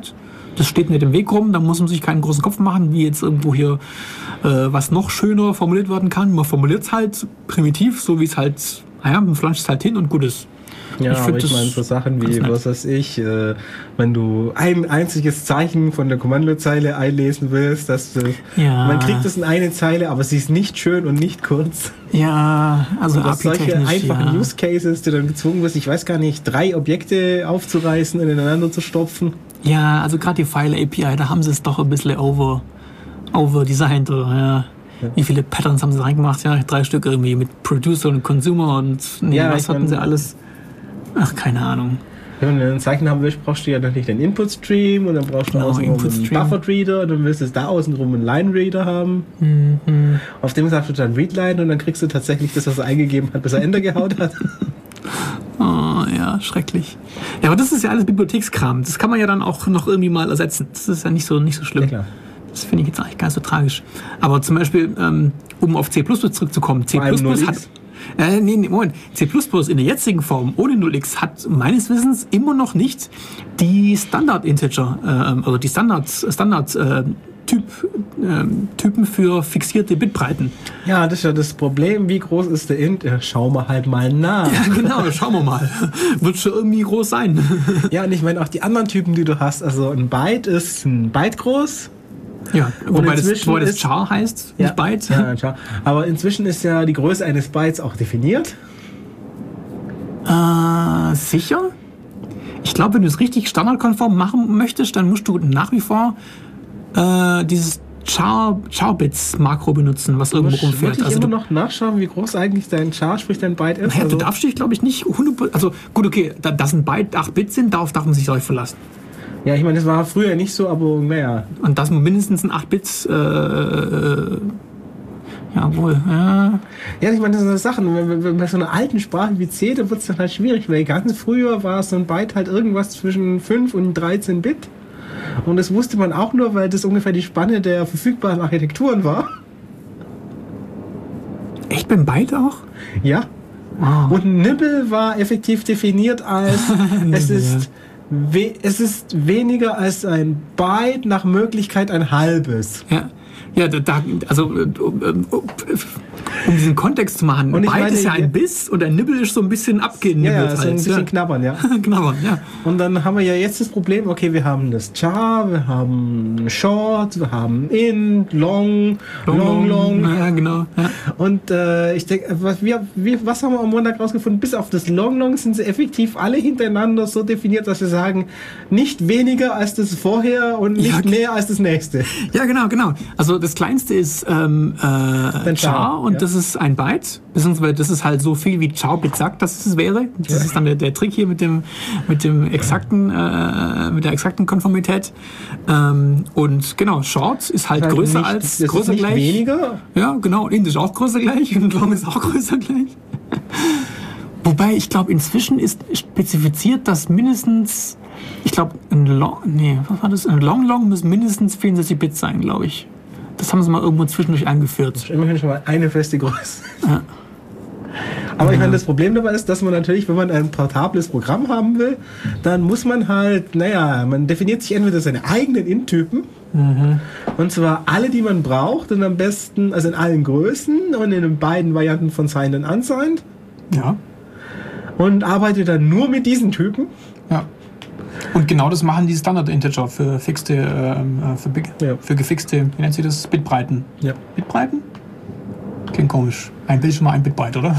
Das steht nicht im Weg rum, da muss man sich keinen großen Kopf machen, wie jetzt irgendwo hier äh, was noch schöner formuliert werden kann. Man formuliert es halt primitiv, so wie es halt, naja, man flanscht es halt hin und gut ist. Ja, ich aber ich meine, so Sachen wie, was weiß ich, äh, wenn du ein einziges Zeichen von der Kommandozeile einlesen willst, dass du, ja. man kriegt es in eine Zeile, aber sie ist nicht schön und nicht kurz. Ja, also dass solche einfachen ja. Use Cases, du dann gezwungen wirst, ich weiß gar nicht, drei Objekte aufzureißen und ineinander zu stopfen. Ja, also gerade die File A P I, da haben sie es doch ein bisschen over, over designed, oder, ja. Ja. Wie viele Patterns haben sie reingemacht? Ja, drei Stück irgendwie mit Producer und Consumer und nee, ja, was hatten sie alles? Ach, keine Ahnung. Wenn du ein Zeichen haben willst, brauchst du ja natürlich den Input-Stream und dann brauchst du genau, außenrum einen Buffered-Reader und dann willst du da außenrum einen Line-Reader haben. Mhm. Auf dem sagst du dann Readline und dann kriegst du tatsächlich das, was er eingegeben hat, bis er Enter gehaut hat. Oh, ja, schrecklich. Ja, aber das ist ja alles Bibliothekskram. Das kann man ja dann auch noch irgendwie mal ersetzen. Das ist ja nicht so, nicht so schlimm. Ja, klar. Das finde ich jetzt eigentlich gar nicht so tragisch. Aber zum Beispiel, ähm, um auf C plus plus zurückzukommen, C plus plus hat... Äh, nee, nee, Moment. C plus plus in der jetzigen Form ohne null x hat meines Wissens immer noch nicht die Standard-Integer, äh, also die Standard, Standard äh, Typ, äh, Typen für fixierte Bitbreiten. Ja, das ist ja das Problem. Wie groß ist der Int? Ja, schauen wir halt mal nach. Ja, genau, schauen wir mal. Wird schon irgendwie groß sein. Ja, und ich meine auch die anderen Typen, die du hast. Also ein Byte ist ein Byte groß. Ja, wobei das, wobei das Char heißt, ja, nicht Byte. Ja, Char. Aber inzwischen ist ja die Größe eines Bytes auch definiert. Äh, sicher? Ich glaube, wenn du es richtig standardkonform machen möchtest, dann musst du nach wie vor äh, dieses Char, Char-Bits-Makro benutzen, was irgendwo rumfährt. Muss ich also immer noch nachschauen, wie groß eigentlich dein Char, sprich dein Byte ist? Naja, also du darfst dich, glaube ich, nicht hundert... Also gut, okay, da, dass ein Byte acht Bit sind, darauf darf man sich euch verlassen. Ja, ich meine, das war früher nicht so, aber naja. Und dass man mindestens ein acht Bit... Äh, äh, jawohl, ja. Ja, ich meine, das sind so Sachen. Wenn, wenn bei so einer alten Sprache wie C, da wird es dann halt schwierig, weil ganz früher war so ein Byte halt irgendwas zwischen fünf und dreizehn Bit. Und das wusste man auch nur, weil das ungefähr die Spanne der verfügbaren Architekturen war. Echt beim Byte auch? Ja. Wow. Und ein Nibble war effektiv definiert als es ist we- es ist weniger als ein Byte, nach Möglichkeit ein halbes. Ja. Ja, da, also um diesen Kontext zu machen, und Byte meine, ist ja ein Biss und ein Nibbel ist so ein bisschen abgenibbelt. Ja, ja, so ein bisschen ja. knabbern, ja. Knabbern, ja. Und dann haben wir ja jetzt das Problem, okay, wir haben das Char, wir haben Short, wir haben Int, Long, Long, Long. long. Ja, genau. Ja. Und äh, ich denke, was, wir, wir, was haben wir am Montag rausgefunden? Bis auf das Long, Long sind sie effektiv alle hintereinander so definiert, dass wir sagen, nicht weniger als das vorher und nicht ja, okay. mehr als das nächste. Ja, genau, genau. Also das kleinste ist ähm, äh, Char und ja. das ist ein Byte, beziehungsweise das ist halt so viel wie Char-Bit sagt, dass es wäre. Das ja. ist dann der, der Trick hier mit dem mit dem exakten äh, mit der exakten Konformität. Ähm, und genau, Short ist halt, halt größer nicht, als das größer ist nicht gleich. Weniger. Ja, genau. Und Int ist auch größer gleich und Long ist auch größer gleich. Wobei ich glaube, inzwischen ist spezifiziert, dass mindestens ich glaube, ein Long, nee, was war das? Ein Long Long müssen mindestens vierundsechzig Bit sein, glaube ich. Das haben sie mal irgendwo zwischendurch eingeführt. Das ist immerhin schon mal eine feste Größe. Ja. Aber ich meine, das Problem dabei ist, dass man natürlich, wenn man ein portables Programm haben will, dann muss man halt, naja, man definiert sich entweder seine eigenen Int-Typen, mhm. und zwar alle, die man braucht, und am besten, also in allen Größen und in den beiden Varianten von Signed und Unsigned. Ja. Und arbeitet dann nur mit diesen Typen. Ja. Und genau das machen die Standard-Integer für fixte, äh, für, ja. für gefixte, wie nennt sich das? Bitbreiten. Ja. Bitbreiten? Klingt komisch. Ein Bild schon mal ein Bitbyte, oder?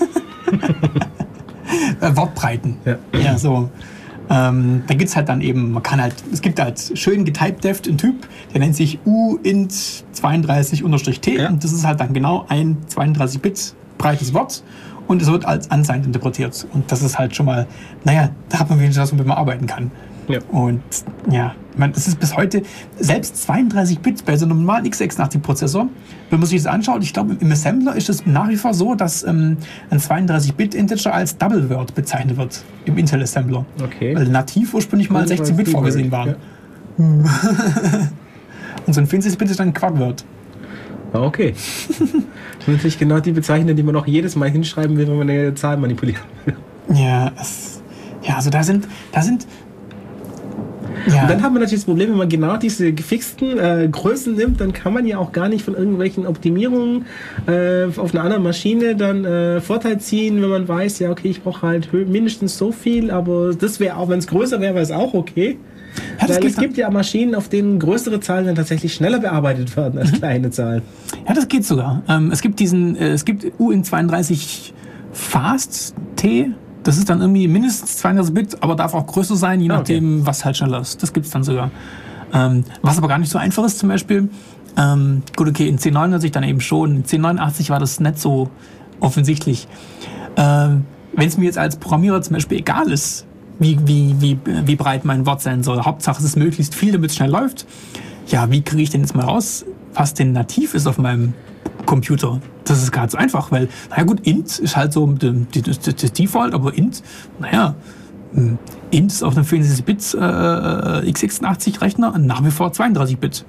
äh, Wortbreiten. Ja. Ja, so. Ähm, da gibt es halt dann eben, man kann halt, es gibt halt schön getypedeft einen Typ, der nennt sich U int zweiunddreißig T, ja. Und das ist halt dann genau ein zweiunddreißig Bit breites Wort. Und es wird als unsigned interpretiert. Und das ist halt schon mal, naja, da hat man wenigstens was, womit man arbeiten kann. Ja. Und ja, man, das ist bis heute, selbst zweiunddreißig Bit bei so einem normalen x sechsundachtzig-Prozessor, wenn man sich das anschaut, ich glaube, im Assembler ist es nach wie vor so, dass ähm, ein zweiunddreißig Bit Integer als Double Word bezeichnet wird im Intel Assembler. Okay. Weil nativ ursprünglich mal sechzehn Bit vorgesehen waren. Ja. Und so ein vierundsechzig Bit ist dann ein Quad Word. Okay. Das sind natürlich genau die Bezeichnungen, die man auch jedes Mal hinschreiben will, wenn man eine Zahl manipulieren will. Ja, es, ja, also da sind, da sind Ja. Und dann hat man natürlich das Problem, wenn man genau diese gefixten äh, Größen nimmt, dann kann man ja auch gar nicht von irgendwelchen Optimierungen äh, auf einer anderen Maschine dann äh, Vorteil ziehen, wenn man weiß, ja okay, ich brauche halt mindestens so viel, aber das wäre auch, wenn es größer wäre, wäre es auch okay. Ja, weil es gibt ja Maschinen, auf denen größere Zahlen dann tatsächlich schneller bearbeitet werden als mhm. kleine Zahlen. Ja, das geht sogar. Ähm, es gibt diesen, äh, es gibt U N zweiunddreißig Fast T. Das ist dann irgendwie mindestens zweiunddreißig Bit, aber darf auch größer sein, je nachdem, okay. was halt schneller ist. Das gibt's dann sogar. Ähm, was aber gar nicht so einfach ist, zum Beispiel. Ähm, gut, okay, in zehn neunundneunzig dann eben schon. In zehn neunundachtzig war das nicht so offensichtlich. Ähm, wenn es mir jetzt als Programmierer zum Beispiel egal ist, Wie, wie, wie, wie breit mein Wort sein soll. Hauptsache es ist möglichst viel, damit es schnell läuft. Ja, wie kriege ich denn jetzt mal raus, was denn nativ ist auf meinem Computer? Das ist gerade so einfach, weil, naja gut, int ist halt so das, das, das Default, aber int, naja, int ist auf einem vierundsechzig Bit äh, x sechsundachtzig Rechner nach wie vor zweiunddreißig Bit.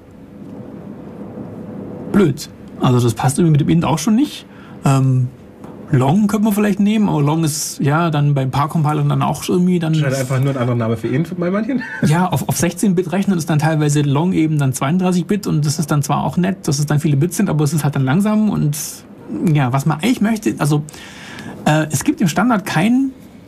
Blöd. Also das passt irgendwie mit dem int auch schon nicht. Ähm, Long könnte man vielleicht nehmen, aber Long ist ja dann bei ein paar Compilern dann auch irgendwie dann. Das ist halt einfach nur ein anderer Name für int bei manchen. Ja, auf, auf sechzehn Bit rechnen ist dann teilweise Long eben dann zweiunddreißig Bit und das ist dann zwar auch nett, dass es dann viele Bits sind, aber es ist halt dann langsam und ja, was man eigentlich möchte, also äh, es gibt im Standard kein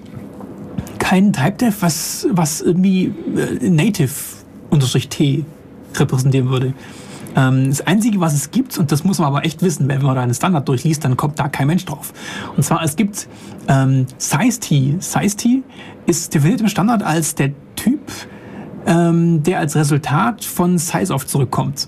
kein Typedef, was was irgendwie äh, Native Unterstrich T repräsentieren würde. Das Einzige, was es gibt, und das muss man aber echt wissen, wenn man da einen Standard durchliest, dann kommt da kein Mensch drauf. Und zwar, es gibt ähm, SizeT. SizeT ist definiert im Standard als der Typ, ähm, der als Resultat von SizeOf zurückkommt.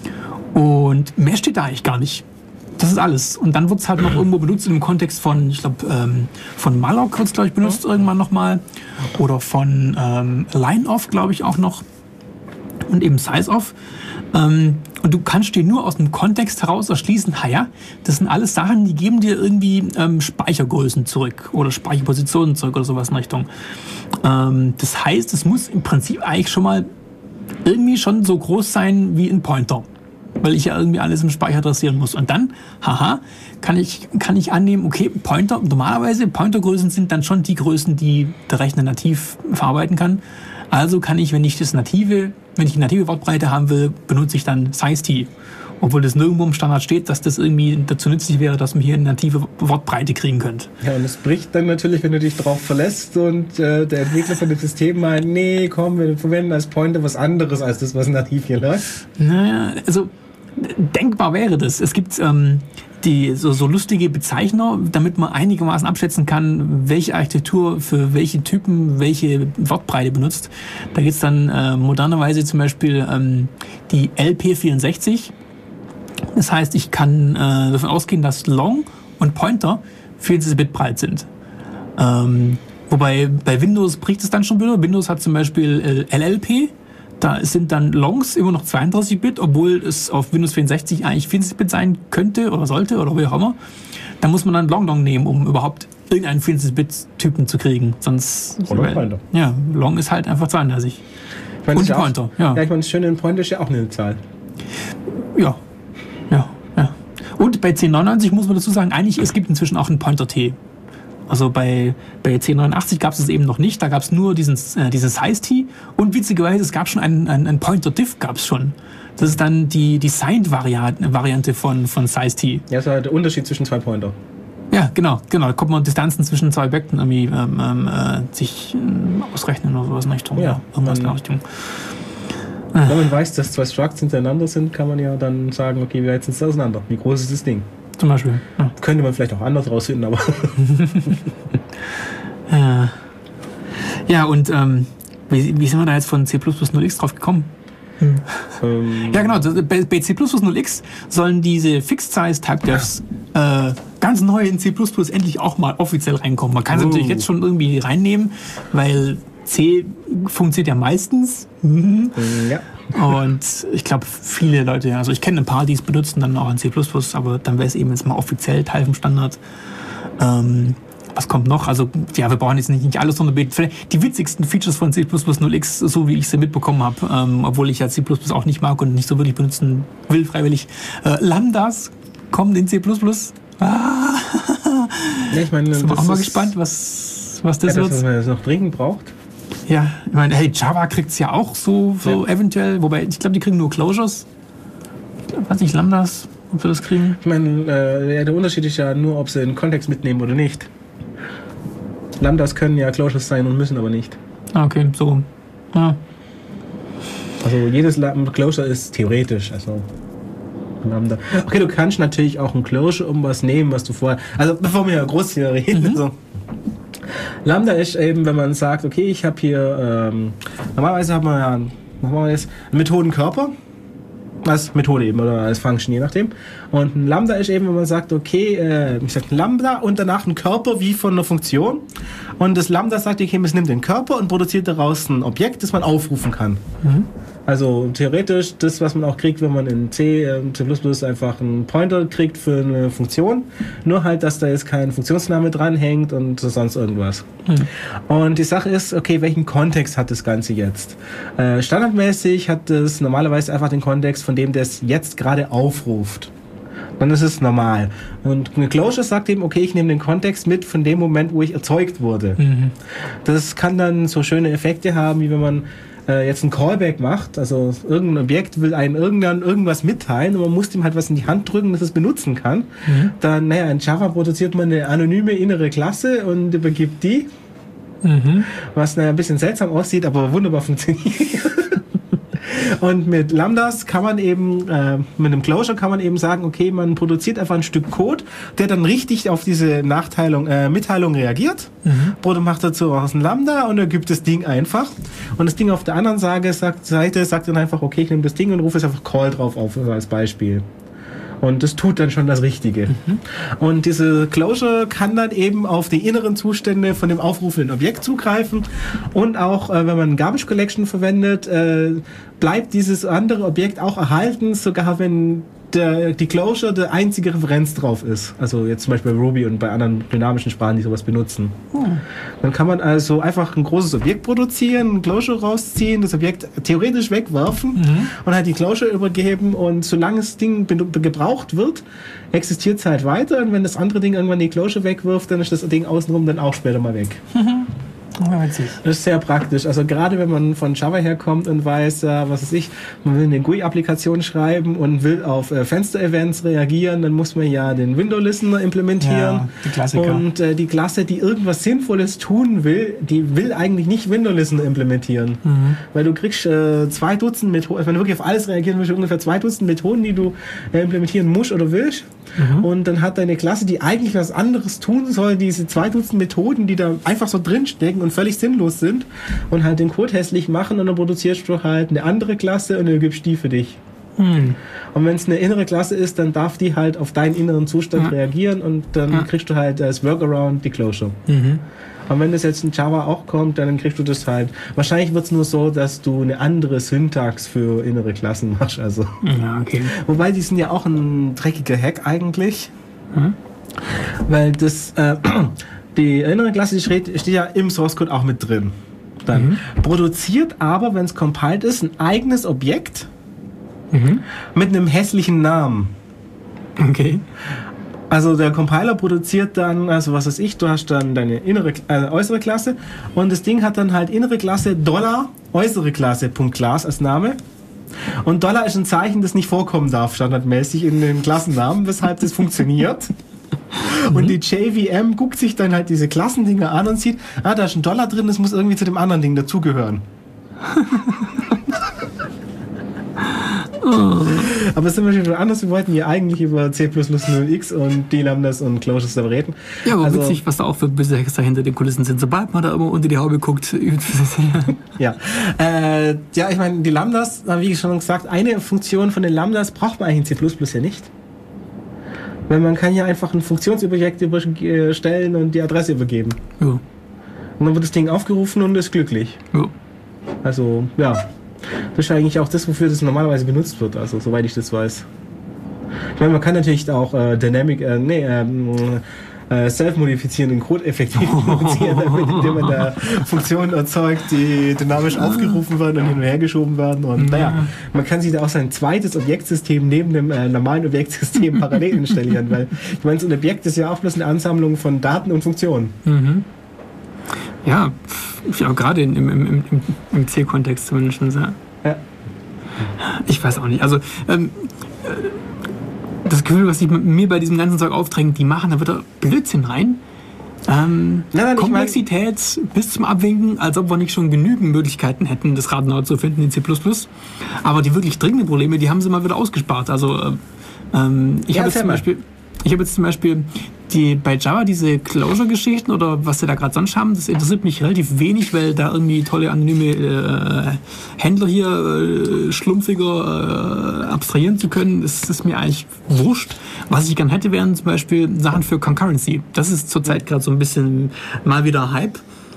Und mehr steht da eigentlich gar nicht. Das ist alles. Und dann wird es halt noch irgendwo benutzt im Kontext von, ich glaube, ähm, von malloc wird es, glaube ich, benutzt ja. irgendwann nochmal. Oder von ähm, lineof, glaube ich, auch noch. Und eben SizeOf. Ähm, und du kannst dir nur aus dem Kontext heraus erschließen, ha ja, das sind alles Sachen, die geben dir irgendwie ähm, Speichergrößen zurück oder Speicherpositionen zurück oder sowas in Richtung. Ähm, das heißt, es muss im Prinzip eigentlich schon mal irgendwie schon so groß sein wie ein Pointer, weil ich ja irgendwie alles im Speicher adressieren muss. Und dann, haha, kann ich, kann ich annehmen, okay, Pointer, normalerweise Pointergrößen sind dann schon die Größen, die der Rechner nativ verarbeiten kann. Also kann ich, wenn ich das native, wenn ich die native Wortbreite haben will, benutze ich dann SizeT. Obwohl das nirgendwo im Standard steht, dass das irgendwie dazu nützlich wäre, dass man hier eine native Wortbreite kriegen könnte. Ja, und es bricht dann natürlich, wenn du dich drauf verlässt und äh, der Entwickler von dem System meint, nee, komm, wir verwenden als Pointer was anderes als das, was nativ hier läuft. Naja, also denkbar wäre das. Es gibt ähm, die so, so lustige Bezeichner, damit man einigermaßen abschätzen kann, welche Architektur für welche Typen welche Wortbreite benutzt. Da gibt es dann äh, modernerweise zum Beispiel ähm, die L P vierundsechzig. Das heißt, ich kann äh, davon ausgehen, dass Long und Pointer vierundsechzig Bit breit sind. Ähm, wobei bei Windows bricht es dann schon wieder. Windows hat zum Beispiel äh, L L P. Da sind dann Longs immer noch zweiunddreißig Bit, obwohl es auf Windows vierundsechzig eigentlich vierundsechzig Bit sein könnte oder sollte oder wie auch immer. Da muss man dann Long Long nehmen, um überhaupt irgendeinen vierundsechzig Bit Typen zu kriegen. Sonst oder weil, Pointer. Ja, Long ist halt einfach zweiunddreißig. Ich meine, und Pointer, auch, ja. Ja, ich meine, das Schöne in Pointer ist ja auch eine Zahl. Ja, ja, ja. Und bei zehn neunundneunzig muss man dazu sagen, eigentlich, es gibt inzwischen auch einen Pointer-T. Also bei, bei zehn neunundachtzig gab es es eben noch nicht, da gab es nur diesen, äh, diesen SizeT und witzigerweise, es gab schon einen, einen, einen Pointer-Diff, gab es schon. Das ist dann die, die Signed-Variante von, von SizeT. Ja, das ist halt der Unterschied zwischen zwei Pointer. Ja, genau, genau. Da kommt man Distanzen zwischen zwei Objekten irgendwie ähm, äh, sich ähm, ausrechnen oder sowas in Richtung. Ja, ja irgendwas in der Richtung. Wenn man weiß, dass zwei Structs hintereinander sind, kann man ja dann sagen, okay, wie weit sind sie auseinander? Wie groß ist das Ding? Zum Beispiel. Ja. Könnte man vielleicht auch anders rausfinden, aber. ja. ja, und ähm, wie, wie sind wir da jetzt von C plus plus null x drauf gekommen? Hm. Ähm. Ja, genau. Bei, bei C plus plus null x sollen diese Fixed-Size-Typedefs äh, ganz neu in C plus plus endlich auch mal offiziell reinkommen. Man kann es uh. natürlich jetzt schon irgendwie reinnehmen, weil C funktioniert ja meistens. Mhm. Ja. Und ich glaube, viele Leute, also ich kenne ein paar, die es benutzen, dann auch in C plus plus, aber dann wäre es eben jetzt mal offiziell Teil vom Standard. Ähm, was kommt noch? Also, ja, wir brauchen jetzt nicht, nicht alles runterbeten. Die witzigsten Features von C plus plus null x, so wie ich sie mitbekommen habe, ähm, obwohl ich ja C plus plus auch nicht mag und nicht so wirklich benutzen will, freiwillig. Äh, Lambdas kommen in C plus plus. Ah. Ja, ich meine, sind wir auch mal gespannt, was, was das ja, wird. Das, was man jetzt noch dringend braucht. Ja, ich meine, hey, Java kriegt es ja auch so, so ja. eventuell, wobei ich glaube, die kriegen nur Closures. Ich weiß nicht, Lambdas, ob wir das kriegen. Ich meine, äh, ja, der Unterschied ist ja nur, ob sie den Kontext mitnehmen oder nicht. Lambdas können ja Closures sein und müssen aber nicht. Ah, okay, so. Ja. Also jedes Closure ist theoretisch, also Lambda. Okay, du kannst natürlich auch ein Closure um was nehmen, was du vorher... Also bevor wir ja groß hier reden, mhm. so. Lambda ist eben, wenn man sagt, okay, ich habe hier... Ähm, normalerweise haben wir ja normalerweise einen Methodenkörper, als Methode eben oder als Function, je nachdem. Und ein Lambda ist eben, wenn man sagt, okay, äh, ich sage ein Lambda und danach ein Körper wie von einer Funktion. Und das Lambda sagt, okay, es nimmt den Körper und produziert daraus ein Objekt, das man aufrufen kann. Mhm. Also theoretisch das, was man auch kriegt, wenn man in C, C plus plus einfach einen Pointer kriegt für eine Funktion. Nur halt, dass da jetzt kein Funktionsname dranhängt und sonst irgendwas. Mhm. Und die Sache ist, okay, welchen Kontext hat das Ganze jetzt? Äh, standardmäßig hat es normalerweise einfach den Kontext, von dem der es jetzt gerade aufruft. Dann ist es normal. Und eine Closure sagt eben, okay, ich nehme den Kontext mit von dem Moment, wo ich erzeugt wurde. Mhm. Das kann dann so schöne Effekte haben, wie wenn man äh, jetzt ein Callback macht, also irgendein Objekt will einem irgendwann irgendwas mitteilen und man muss ihm halt was in die Hand drücken, dass es benutzen kann. Mhm. Dann, naja, in Java produziert man eine anonyme innere Klasse und übergibt die, mhm. was naja, ein bisschen seltsam aussieht, aber wunderbar funktioniert. Und mit Lambdas kann man eben, äh, mit einem Closure kann man eben sagen, okay, man produziert einfach ein Stück Code, der dann richtig auf diese Nachteilung, äh, Mitteilung reagiert. Mhm. Oder macht dazu aus ein Lambda und er gibt das Ding einfach. Und das Ding auf der anderen Seite sagt, Seite sagt dann einfach, okay, ich nehme das Ding und rufe es einfach Call drauf auf, als Beispiel. Und das tut dann schon das Richtige. Mhm. Und diese Closure kann dann eben auf die inneren Zustände von dem aufrufenden Objekt zugreifen. Und auch, äh, wenn man Garbage Collection verwendet, äh, bleibt dieses andere Objekt auch erhalten, sogar wenn der, die Closure der einzige Referenz drauf ist. Also jetzt zum Beispiel bei Ruby und bei anderen dynamischen Sprachen, die sowas benutzen. Hm. Dann kann man also einfach ein großes Objekt produzieren, ein Closure rausziehen, das Objekt theoretisch wegwerfen mhm. und halt die Closure übergeben und solange das Ding gebraucht wird, existiert es halt weiter und wenn das andere Ding irgendwann die Closure wegwirft, dann ist das Ding außenrum dann auch später mal weg. Mhm. Das ist sehr praktisch. Also gerade wenn man von Java herkommt und weiß, äh, was weiß ich, man will eine G U I-Applikation schreiben und will auf äh, Fenster-Events reagieren, dann muss man ja den Window-Listener implementieren. Ja, die Klassiker. Und äh, die Klasse, die irgendwas Sinnvolles tun will, die will eigentlich nicht Window-Listener implementieren. Mhm. Weil du kriegst äh, zwei Dutzend Methoden, wenn du wirklich auf alles reagieren willst, ungefähr zwei Dutzend Methoden, die du äh, implementieren musst oder willst. Mhm. Und dann hat deine Klasse, die eigentlich was anderes tun soll, diese zwei Dutzend Methoden, die da einfach so drinstecken und völlig sinnlos sind und halt den Code hässlich machen und dann produzierst du halt eine andere Klasse und dann gibst die für dich. Mhm. Und wenn es eine innere Klasse ist, dann darf die halt auf deinen inneren Zustand mhm. reagieren und dann mhm. kriegst du halt als Workaround die Closure. Mhm. Und wenn das jetzt in Java auch kommt, dann kriegst du das halt. Wahrscheinlich wird es nur so, dass du eine andere Syntax für innere Klassen machst. Also. Ja, okay. Wobei, die sind ja auch ein dreckiger Hack eigentlich. Mhm. Weil das, äh, die innere Klasse, die steht, steht ja im Source Code auch mit drin. Dann mhm. produziert aber, wenn es compiled ist, ein eigenes Objekt mhm. mit einem hässlichen Namen. Okay. Also der Compiler produziert dann, also was weiß ich, du hast dann deine innere, äh, äußere Klasse und das Ding hat dann halt innere Klasse Dollar äußere Klasse Punkt Class als Name und Dollar ist ein Zeichen, das nicht vorkommen darf standardmäßig in den Klassennamen, weshalb das funktioniert. Und die J V M guckt sich dann halt diese Klassendinger an und sieht, ah, da ist ein Dollar drin, das muss irgendwie zu dem anderen Ding dazugehören. Oh. Aber es ist immer schon anders. Wir wollten ja eigentlich über C plus plus null x und D-Lambdas und Closures da reden. Ja, aber also, witzig, was da auch für böse Hexer hinter den Kulissen sind. Sobald man da immer unter die Haube guckt. ja, äh, ja, ich meine, die Lambdas, wie schon gesagt, eine Funktion von den Lambdas braucht man eigentlich in C plus plus ja nicht. Weil man kann ja einfach ein Funktionsobjekt stellen und die Adresse übergeben. Ja. Und dann wird das Ding aufgerufen und ist glücklich. Ja. Also, ja. Das ist eigentlich auch das, wofür das normalerweise benutzt wird, also soweit ich das weiß. Ich meine, man kann natürlich auch äh, Dynamic, äh, nee, ähm, äh, self-modifizierenden Code effektiv produzieren, damit, indem man da Funktionen erzeugt, die dynamisch aufgerufen werden und hin und her geschoben werden. Und naja, man kann sich da auch sein zweites Objektsystem neben dem äh, normalen Objektsystem parallel installieren, weil ich meine, so ein Objekt ist ja auch bloß eine Ansammlung von Daten und Funktionen. Mhm. Ja, ja gerade im, im, im, im C-Kontext zumindest. Ja. Ja. Ich weiß auch nicht. Also ähm, das Gefühl, was sich mir bei diesem ganzen Zeug aufdrängt, die machen da wieder Blödsinn rein. Ähm, nein, nein, Komplexität ich mein, bis zum Abwinken, als ob wir nicht schon genügend Möglichkeiten hätten, das Rad neu zu finden in C plus plus. Aber die wirklich dringenden Probleme, die haben sie mal wieder ausgespart. Also ähm, ich ja, habe jetzt zum Beispiel, ich habe jetzt zum Beispiel die, bei Java diese Closure-Geschichten oder was sie da gerade sonst haben, das interessiert mich relativ wenig, weil da irgendwie tolle anonyme äh, Händler hier äh, schlumpfiger äh, abstrahieren zu können, das ist mir eigentlich wurscht. Was ich gern hätte, wären zum Beispiel Sachen für Concurrency. Das ist zurzeit gerade so ein bisschen mal wieder Hype.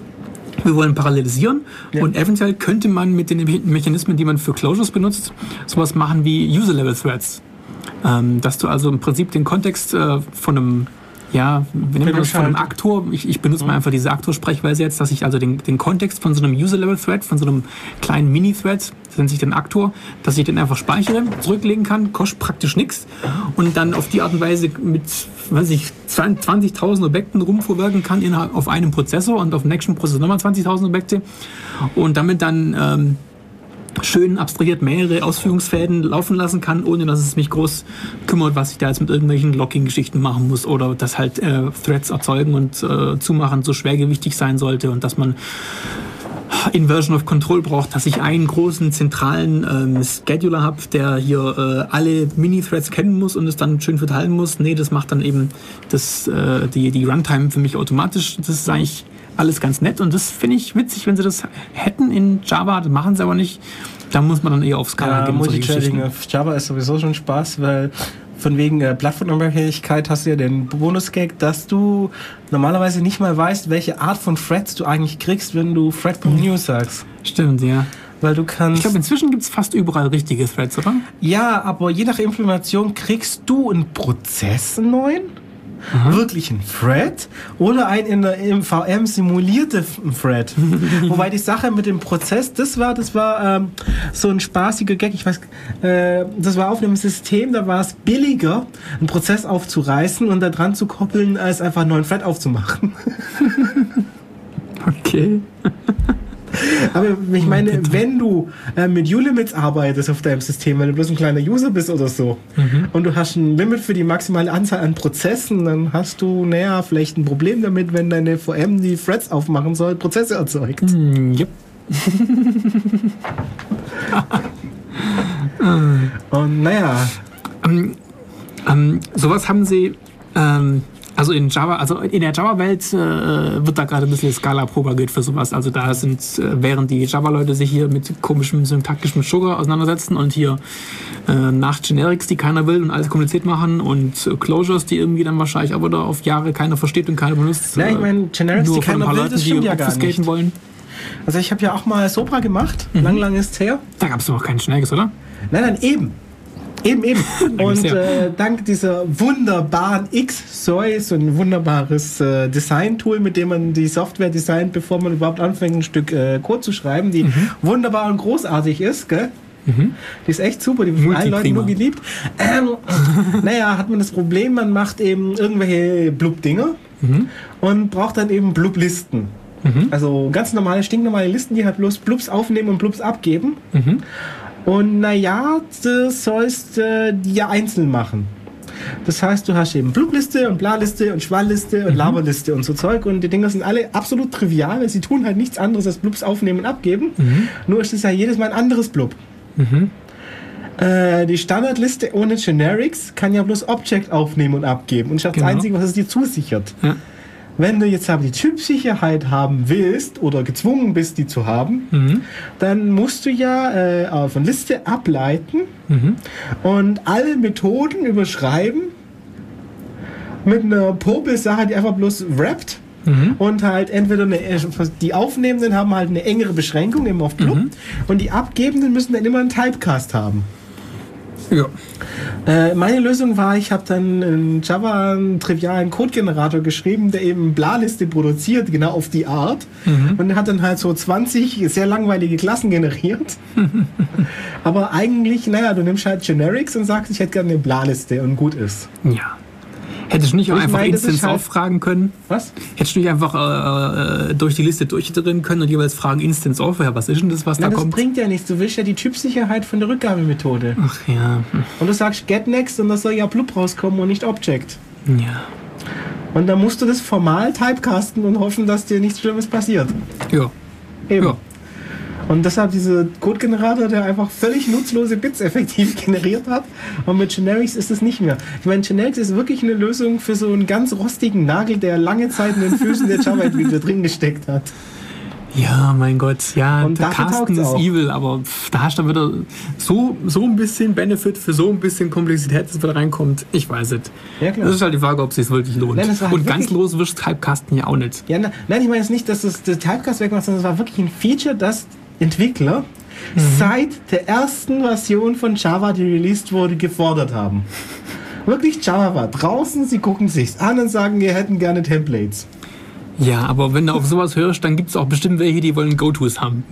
Wir wollen parallelisieren ja. und eventuell könnte man mit den Mechanismen, die man für Closures benutzt, sowas machen wie User-Level-Threads. Ähm, dass du also im Prinzip den Kontext äh, von einem Ja, wir nehmen das von einem Aktor. Ich, ich benutze mhm. mal einfach diese Aktor-Sprechweise jetzt, dass ich also den, den Kontext von so einem User-Level-Thread, von so einem kleinen Mini-Thread, das nennt sich den Aktor, dass ich den einfach speichere, zurücklegen kann, kostet praktisch nichts und dann auf die Art und Weise mit, weiß ich, zwanzigtausend Objekten rumvorwerken kann innerhalb auf einem Prozessor und auf dem nächsten Prozessor nochmal zwanzigtausend Objekte und damit dann ähm, schön abstrahiert mehrere Ausführungsfäden laufen lassen kann, ohne dass es mich groß kümmert, was ich da jetzt mit irgendwelchen Locking-Geschichten machen muss oder dass halt äh, Threads erzeugen und äh, zumachen so schwergewichtig sein sollte und dass man Inversion of Control braucht, dass ich einen großen zentralen ähm, Scheduler habe, der hier äh, alle Mini-Threads kennen muss und es dann schön verteilen muss. Nee, das macht dann eben das, äh, die, die Runtime für mich automatisch. Das ist eigentlich alles ganz nett und das finde ich witzig, wenn sie das hätten in Java, das machen sie aber nicht. Da muss man dann eher auf Skala ja, gehen. Multithreading auf Java ist sowieso schon Spaß, weil von wegen äh, Plattformunabhängigkeit hast du ja den Bonus-Gag, dass du normalerweise nicht mal weißt, welche Art von Threads du eigentlich kriegst, wenn du Thread.new mhm. sagst. Stimmt, ja. Weil du kannst. Ich glaube, inzwischen gibt es fast überall richtige Threads, oder? Ja, aber je nach Implementation kriegst du einen Prozess einen neuen. Aha. Wirklich ein Thread oder ein in der, im V M simulierte Thread. Wobei die Sache mit dem Prozess, das war, das war ähm, so ein spaßiger Gag. Ich weiß, äh, das war auf einem System, da war es billiger, einen Prozess aufzureißen und da dran zu koppeln, als einfach einen neuen Thread aufzumachen. Okay. Aber ich meine, wenn du äh, mit U-Limits arbeitest auf deinem System, wenn du bloß ein kleiner User bist oder so, mhm. und du hast ein Limit für die maximale Anzahl an Prozessen, dann hast du, naja, vielleicht ein Problem damit, wenn deine V M, die Threads aufmachen soll, Prozesse erzeugt. Mm, yep. Und naja. Ähm, ähm, sowas haben sie... Ähm Also in Java, also in der Java-Welt äh, wird da gerade ein bisschen Scala propagiert für sowas. Also da sind, äh, während die Java-Leute sich hier mit komischem syntaktischem Sugar auseinandersetzen und hier äh, nach Generics, die keiner will und alles kompliziert machen und äh, Closures, die irgendwie dann wahrscheinlich auch wieder auf Jahre keiner versteht und keiner benutzt. Ja, ich meine, Generics, die keiner will, das stimmt ja gar nicht. Wollen. Also ich habe ja auch mal Sopra gemacht, mhm. lang, lang ist her. Da gab es doch auch kein Generics, oder? Nein, nein, eben. Eben, eben. Und äh, dank dieser wunderbaren X-Soy, so ein wunderbares äh, Design-Tool, mit dem man die Software designt, bevor man überhaupt anfängt, ein Stück äh, Code zu schreiben, die mhm. wunderbar und großartig ist, gell? Mhm. Die ist echt super, die wird von allen Leuten nur geliebt. Ähm, naja, hat man das Problem, man macht eben irgendwelche Blub-Dinger mhm. und braucht dann eben Blub-Listen. Mhm. Also ganz normale, stinknormale Listen, die halt bloß Blubs aufnehmen und Blubs abgeben. Mhm. Und naja, das sollst du äh, die ja einzeln machen. Das heißt, du hast eben Blubliste und Blaliste und Schwallliste und mhm. Laberliste und so Zeug und die Dinger sind alle absolut trivial, weil sie tun halt nichts anderes als Blubs aufnehmen und abgeben. Mhm. Nur ist es ja jedes Mal ein anderes Blub. Mhm. Äh, die Standardliste ohne Generics kann ja bloß Object aufnehmen und abgeben und ist das genau. Einzige, was es dir zusichert. Ja. Wenn du jetzt aber die Typsicherheit haben willst oder gezwungen bist, die zu haben, mhm. dann musst du ja äh, von Liste ableiten mhm. und alle Methoden überschreiben mit einer Popel-Sache, die einfach bloß wrappt mhm. und halt entweder eine, die Aufnehmenden haben halt eine engere Beschränkung immer auf Blub mhm. und die Abgebenden müssen dann immer einen Typecast haben. Ja. Äh, meine Lösung war, ich habe dann in Java einen trivialen Codegenerator geschrieben, der eben Blaliste produziert, genau auf die Art. Mhm. Und hat dann halt so zwanzig sehr langweilige Klassen generiert. Aber eigentlich, naja, du nimmst halt Generics und sagst, ich hätte gerne eine Blaliste und gut ist. Ja. Hättest du nicht auch Ich einfach meine, das ist Instance halt- auffragen können? Was? Hättest du nicht einfach äh, äh, durch die Liste durchitterieren können und jeweils fragen Instance auf, ja, was ist denn das, was Nein, da das kommt? bringt ja nichts. Du willst ja die Typsicherheit von der Rückgabemethode. Ach ja. Und du sagst get next und das soll ja blub rauskommen und nicht object. Ja. Und dann musst du das formal typecasten und hoffen, dass dir nichts Schlimmes passiert. Ja. Eben. Ja. Und deshalb dieser Code-Generator, der einfach völlig nutzlose Bits effektiv generiert hat. Und mit Generics ist es nicht mehr. Ich meine, Generics ist wirklich eine Lösung für so einen ganz rostigen Nagel, der lange Zeit in den Füßen der Java-Entwickler drin gesteckt hat. Ja, mein Gott, ja, Und der dafür Carsten taugt's ist auch. evil, aber pff, da hast du dann wieder so, so ein bisschen Benefit für so ein bisschen Komplexität, das wieder reinkommt. Ich weiß es. Ja, klar. Das ist halt die Frage, ob es sich wirklich lohnt. Nein, das war halt Und ganz wirklich- los wirst du Typecasten ja auch nicht. Ja, na, nein, ich meine jetzt nicht, dass das der Typecast wegmacht, sondern es war wirklich ein Feature, das Entwickler Mhm. seit der ersten Version von Java, die released wurde, gefordert haben. Wirklich, Java war draußen, sie gucken sich's an und sagen, wir hätten gerne Templates. Ja, aber wenn du auf sowas hörst, dann gibt es auch bestimmt welche, die wollen Go-Tos haben.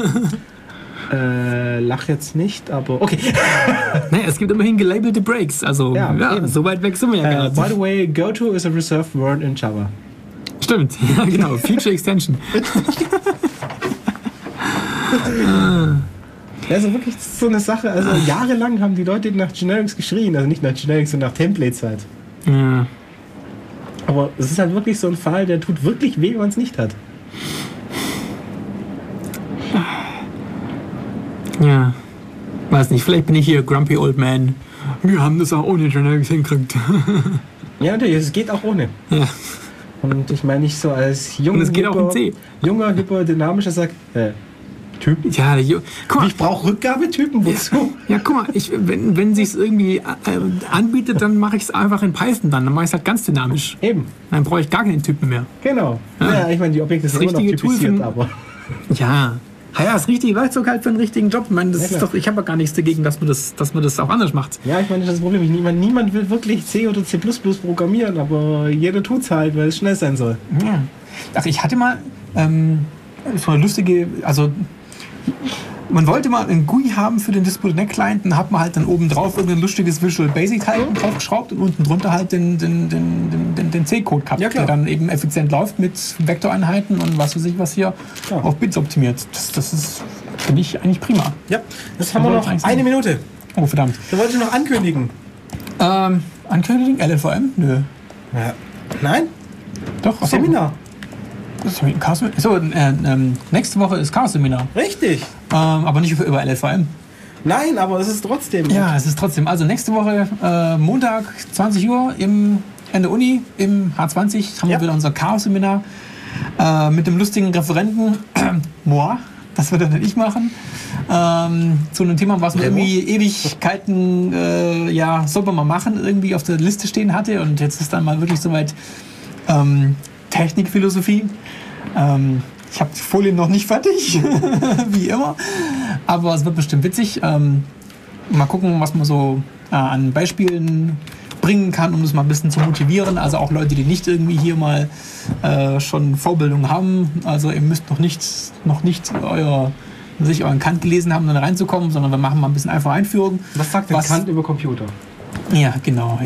Äh, lach jetzt nicht, aber okay. Naja, es gibt immerhin gelabelte Breaks, also Ja, ja, eben. so weit weg sind wir ja gar Äh, nicht. by the way, GoTo is a reserved word in Java. Stimmt, ja genau, Feature Extension. Also wirklich das ist so eine Sache, also jahrelang haben die Leute nach Generics geschrien, also nicht nach Generics, sondern nach Templates halt. Ja. Aber es ist halt wirklich so ein Fall, der tut wirklich weh, wenn man es nicht hat. Ja, weiß nicht, vielleicht bin ich hier Grumpy Old Man. Wir haben das auch ohne Generics hingekriegt. Ja, natürlich, es geht auch ohne. Ja. Und ich meine nicht so als junger, Und es geht auch in C. junger, hipper, dynamischer sagt, äh, Typen? Ja, der Jo- guck mal, Ich brauche Rückgabetypen, wozu? ja, guck mal, ich, wenn, wenn sich irgendwie äh, anbietet, dann mache ich es einfach in Python dann. Dann mache ich es halt ganz dynamisch. Eben, Dann brauche ich gar keinen Typen mehr. genau. Ja, Ja. ich meine, die Objekte Das sind immer noch richtige Tool typisiert, für- aber... Ja. Ja, ja, das richtige Werkzeug halt für einen richtigen Job. Ich meine, das Ja, ist klar. doch, ich habe ja gar nichts dagegen, dass man das, dass man das auch anders macht. Ja, ich meine, das ist das Problem. Niemand, niemand will wirklich C oder C plus plus programmieren, aber jeder tut's halt, weil es schnell sein soll. Ja. Ach, ich hatte mal ähm, so eine lustige, also man wollte mal einen G U I haben für den Display Net Client, dann hat man halt dann oben drauf irgendein lustiges Visual Basic halt draufgeschraubt und unten drunter halt den, den, den, den, den, den C-Code gehabt, Ja, klar. der dann eben effizient läuft mit Vektoreinheiten und was weiß ich was hier Ja. auf Bits optimiert. Das, das ist, finde ich, eigentlich prima. Ja, das haben wir noch eigentlich eine sein. Minute. Oh, verdammt. Da wollte ich noch ankündigen. Ähm, Ankündigung, L L V M? Nö. Ja. Nein? Doch, ach so. Seminar. Seminar. Chaos- So, äh, ähm, nächste Woche ist Chaos-Seminar. Richtig. Ähm, aber nicht über L L V M. Nein, aber es ist trotzdem. Ja, es ist trotzdem. Also nächste Woche, äh, Montag, zwanzig Uhr im, in der Uni, im H zwanzig, haben Ja. wir wieder unser Chaos-Seminar äh, mit dem lustigen Referenten, moi, das wird dann ich machen, ähm, zu einem Thema, was man Remo? irgendwie Ewigkeiten, äh, ja, soll man mal machen, irgendwie auf der Liste stehen hatte und jetzt ist dann mal wirklich soweit ähm, Technikphilosophie. Ähm, ich habe die Folien noch nicht fertig, wie immer, aber es wird bestimmt witzig. Ähm, mal gucken, was man so äh, an Beispielen bringen kann, um das mal ein bisschen zu motivieren. Also auch Leute, die nicht irgendwie hier mal äh, schon Vorbildung haben. Also ihr müsst noch nicht, noch nicht euer, sich euren Kant gelesen haben, um dann reinzukommen, sondern wir machen mal ein bisschen einfach Einführung. Was sagt der Was- Kant über Computer? Ja, genau,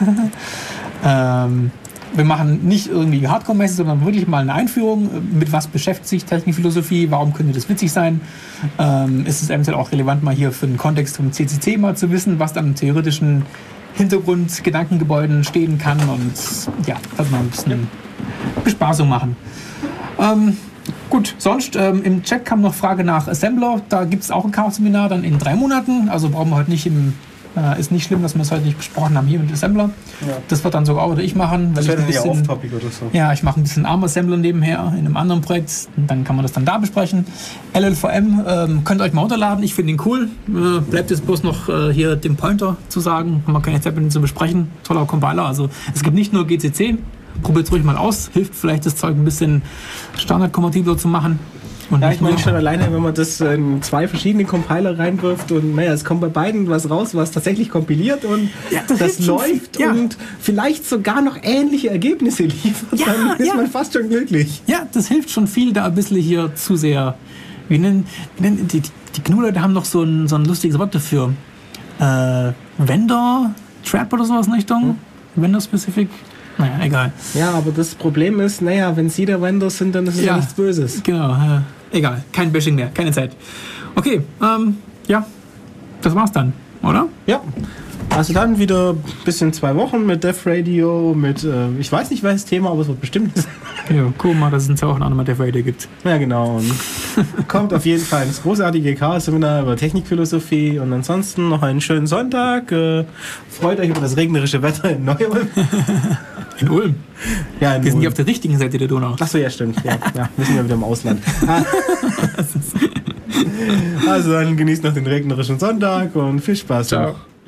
ja. ähm, wir machen nicht irgendwie Hardcore-mäßig, sondern wirklich mal eine Einführung. Mit was beschäftigt sich Technikphilosophie? Warum könnte das witzig sein? Ähm, ist es eventuell auch relevant, mal hier für den Kontext vom C C C mal zu wissen, was dann im theoretischen Hintergrund, Gedankengebäuden stehen kann und ja, das mal ein bisschen Bespaßung machen. Ähm, gut, sonst ähm, im Chat kam noch Frage nach Assembler. Da gibt es auch ein Chaos-Seminar dann in drei Monaten. Also brauchen wir heute nicht im Äh, ist nicht schlimm, dass wir es heute nicht besprochen haben hier mit Assembler. Ja. Das wird dann sogar auch oder ich machen. Weil Das ich wäre ein dann ja bisschen, off-topic oder so. ja, ich mache ein bisschen ARM-Assembler nebenher in einem anderen Projekt. Und dann kann man das dann da besprechen. L L V M ähm, könnt ihr euch mal runterladen. Ich finde ihn cool. Äh, bleibt jetzt bloß noch äh, hier den Pointer zu sagen. Haben wir keine Zeit mit ihm zu besprechen. Toller Compiler. Also es gibt nicht nur G C C. Probiert es ruhig mal aus. Hilft vielleicht das Zeug ein bisschen standardkompatibler zu machen. Und Ja, nicht ich meine nur- schon alleine, wenn man das in zwei verschiedene Compiler reinwirft und naja, es kommt bei beiden was raus, was tatsächlich kompiliert und Ja, das das, hilft schon läuft viel, ja. und vielleicht sogar noch ähnliche Ergebnisse liefert, Ja, dann ist ja. man fast schon glücklich. Ja, das hilft schon viel, da ein bisschen hier zu sehr. Wie nennen, wie nennen die, die, die G N U-Leute haben doch so ein, so ein lustiges Wort dafür. Äh, Vendor Trap oder sowas in Richtung. Vendor-specific? Naja, egal. Ja, aber das Problem ist, naja, wenn sie der Vendor sind, dann ist es ja, ja nichts Böses. Genau, äh, egal. Kein Bashing mehr, keine Zeit. Okay, ähm, ja, das war's dann, oder? Ja. Also dann wieder ein bisschen zwei Wochen mit Dev Radio, mit, äh, ich weiß nicht welches Thema, aber es wird bestimmt sein. Ja, guck mal, dass es in zwei Wochen auch nochmal Dev Radio gibt. Ja, genau. Und kommt auf jeden Fall ins großartige Chaos-Seminar über Technikphilosophie und ansonsten noch einen schönen Sonntag. Äh, freut euch über das regnerische Wetter in Neu-Ulm. In Ulm? Ja, in Wir sind Ulm. ja auf der richtigen Seite der Donau. Achso, ja, stimmt. Ja, ja, wir sind ja wieder im Ausland. Also dann genießt noch den regnerischen Sonntag und viel Spaß. Ciao. Noch.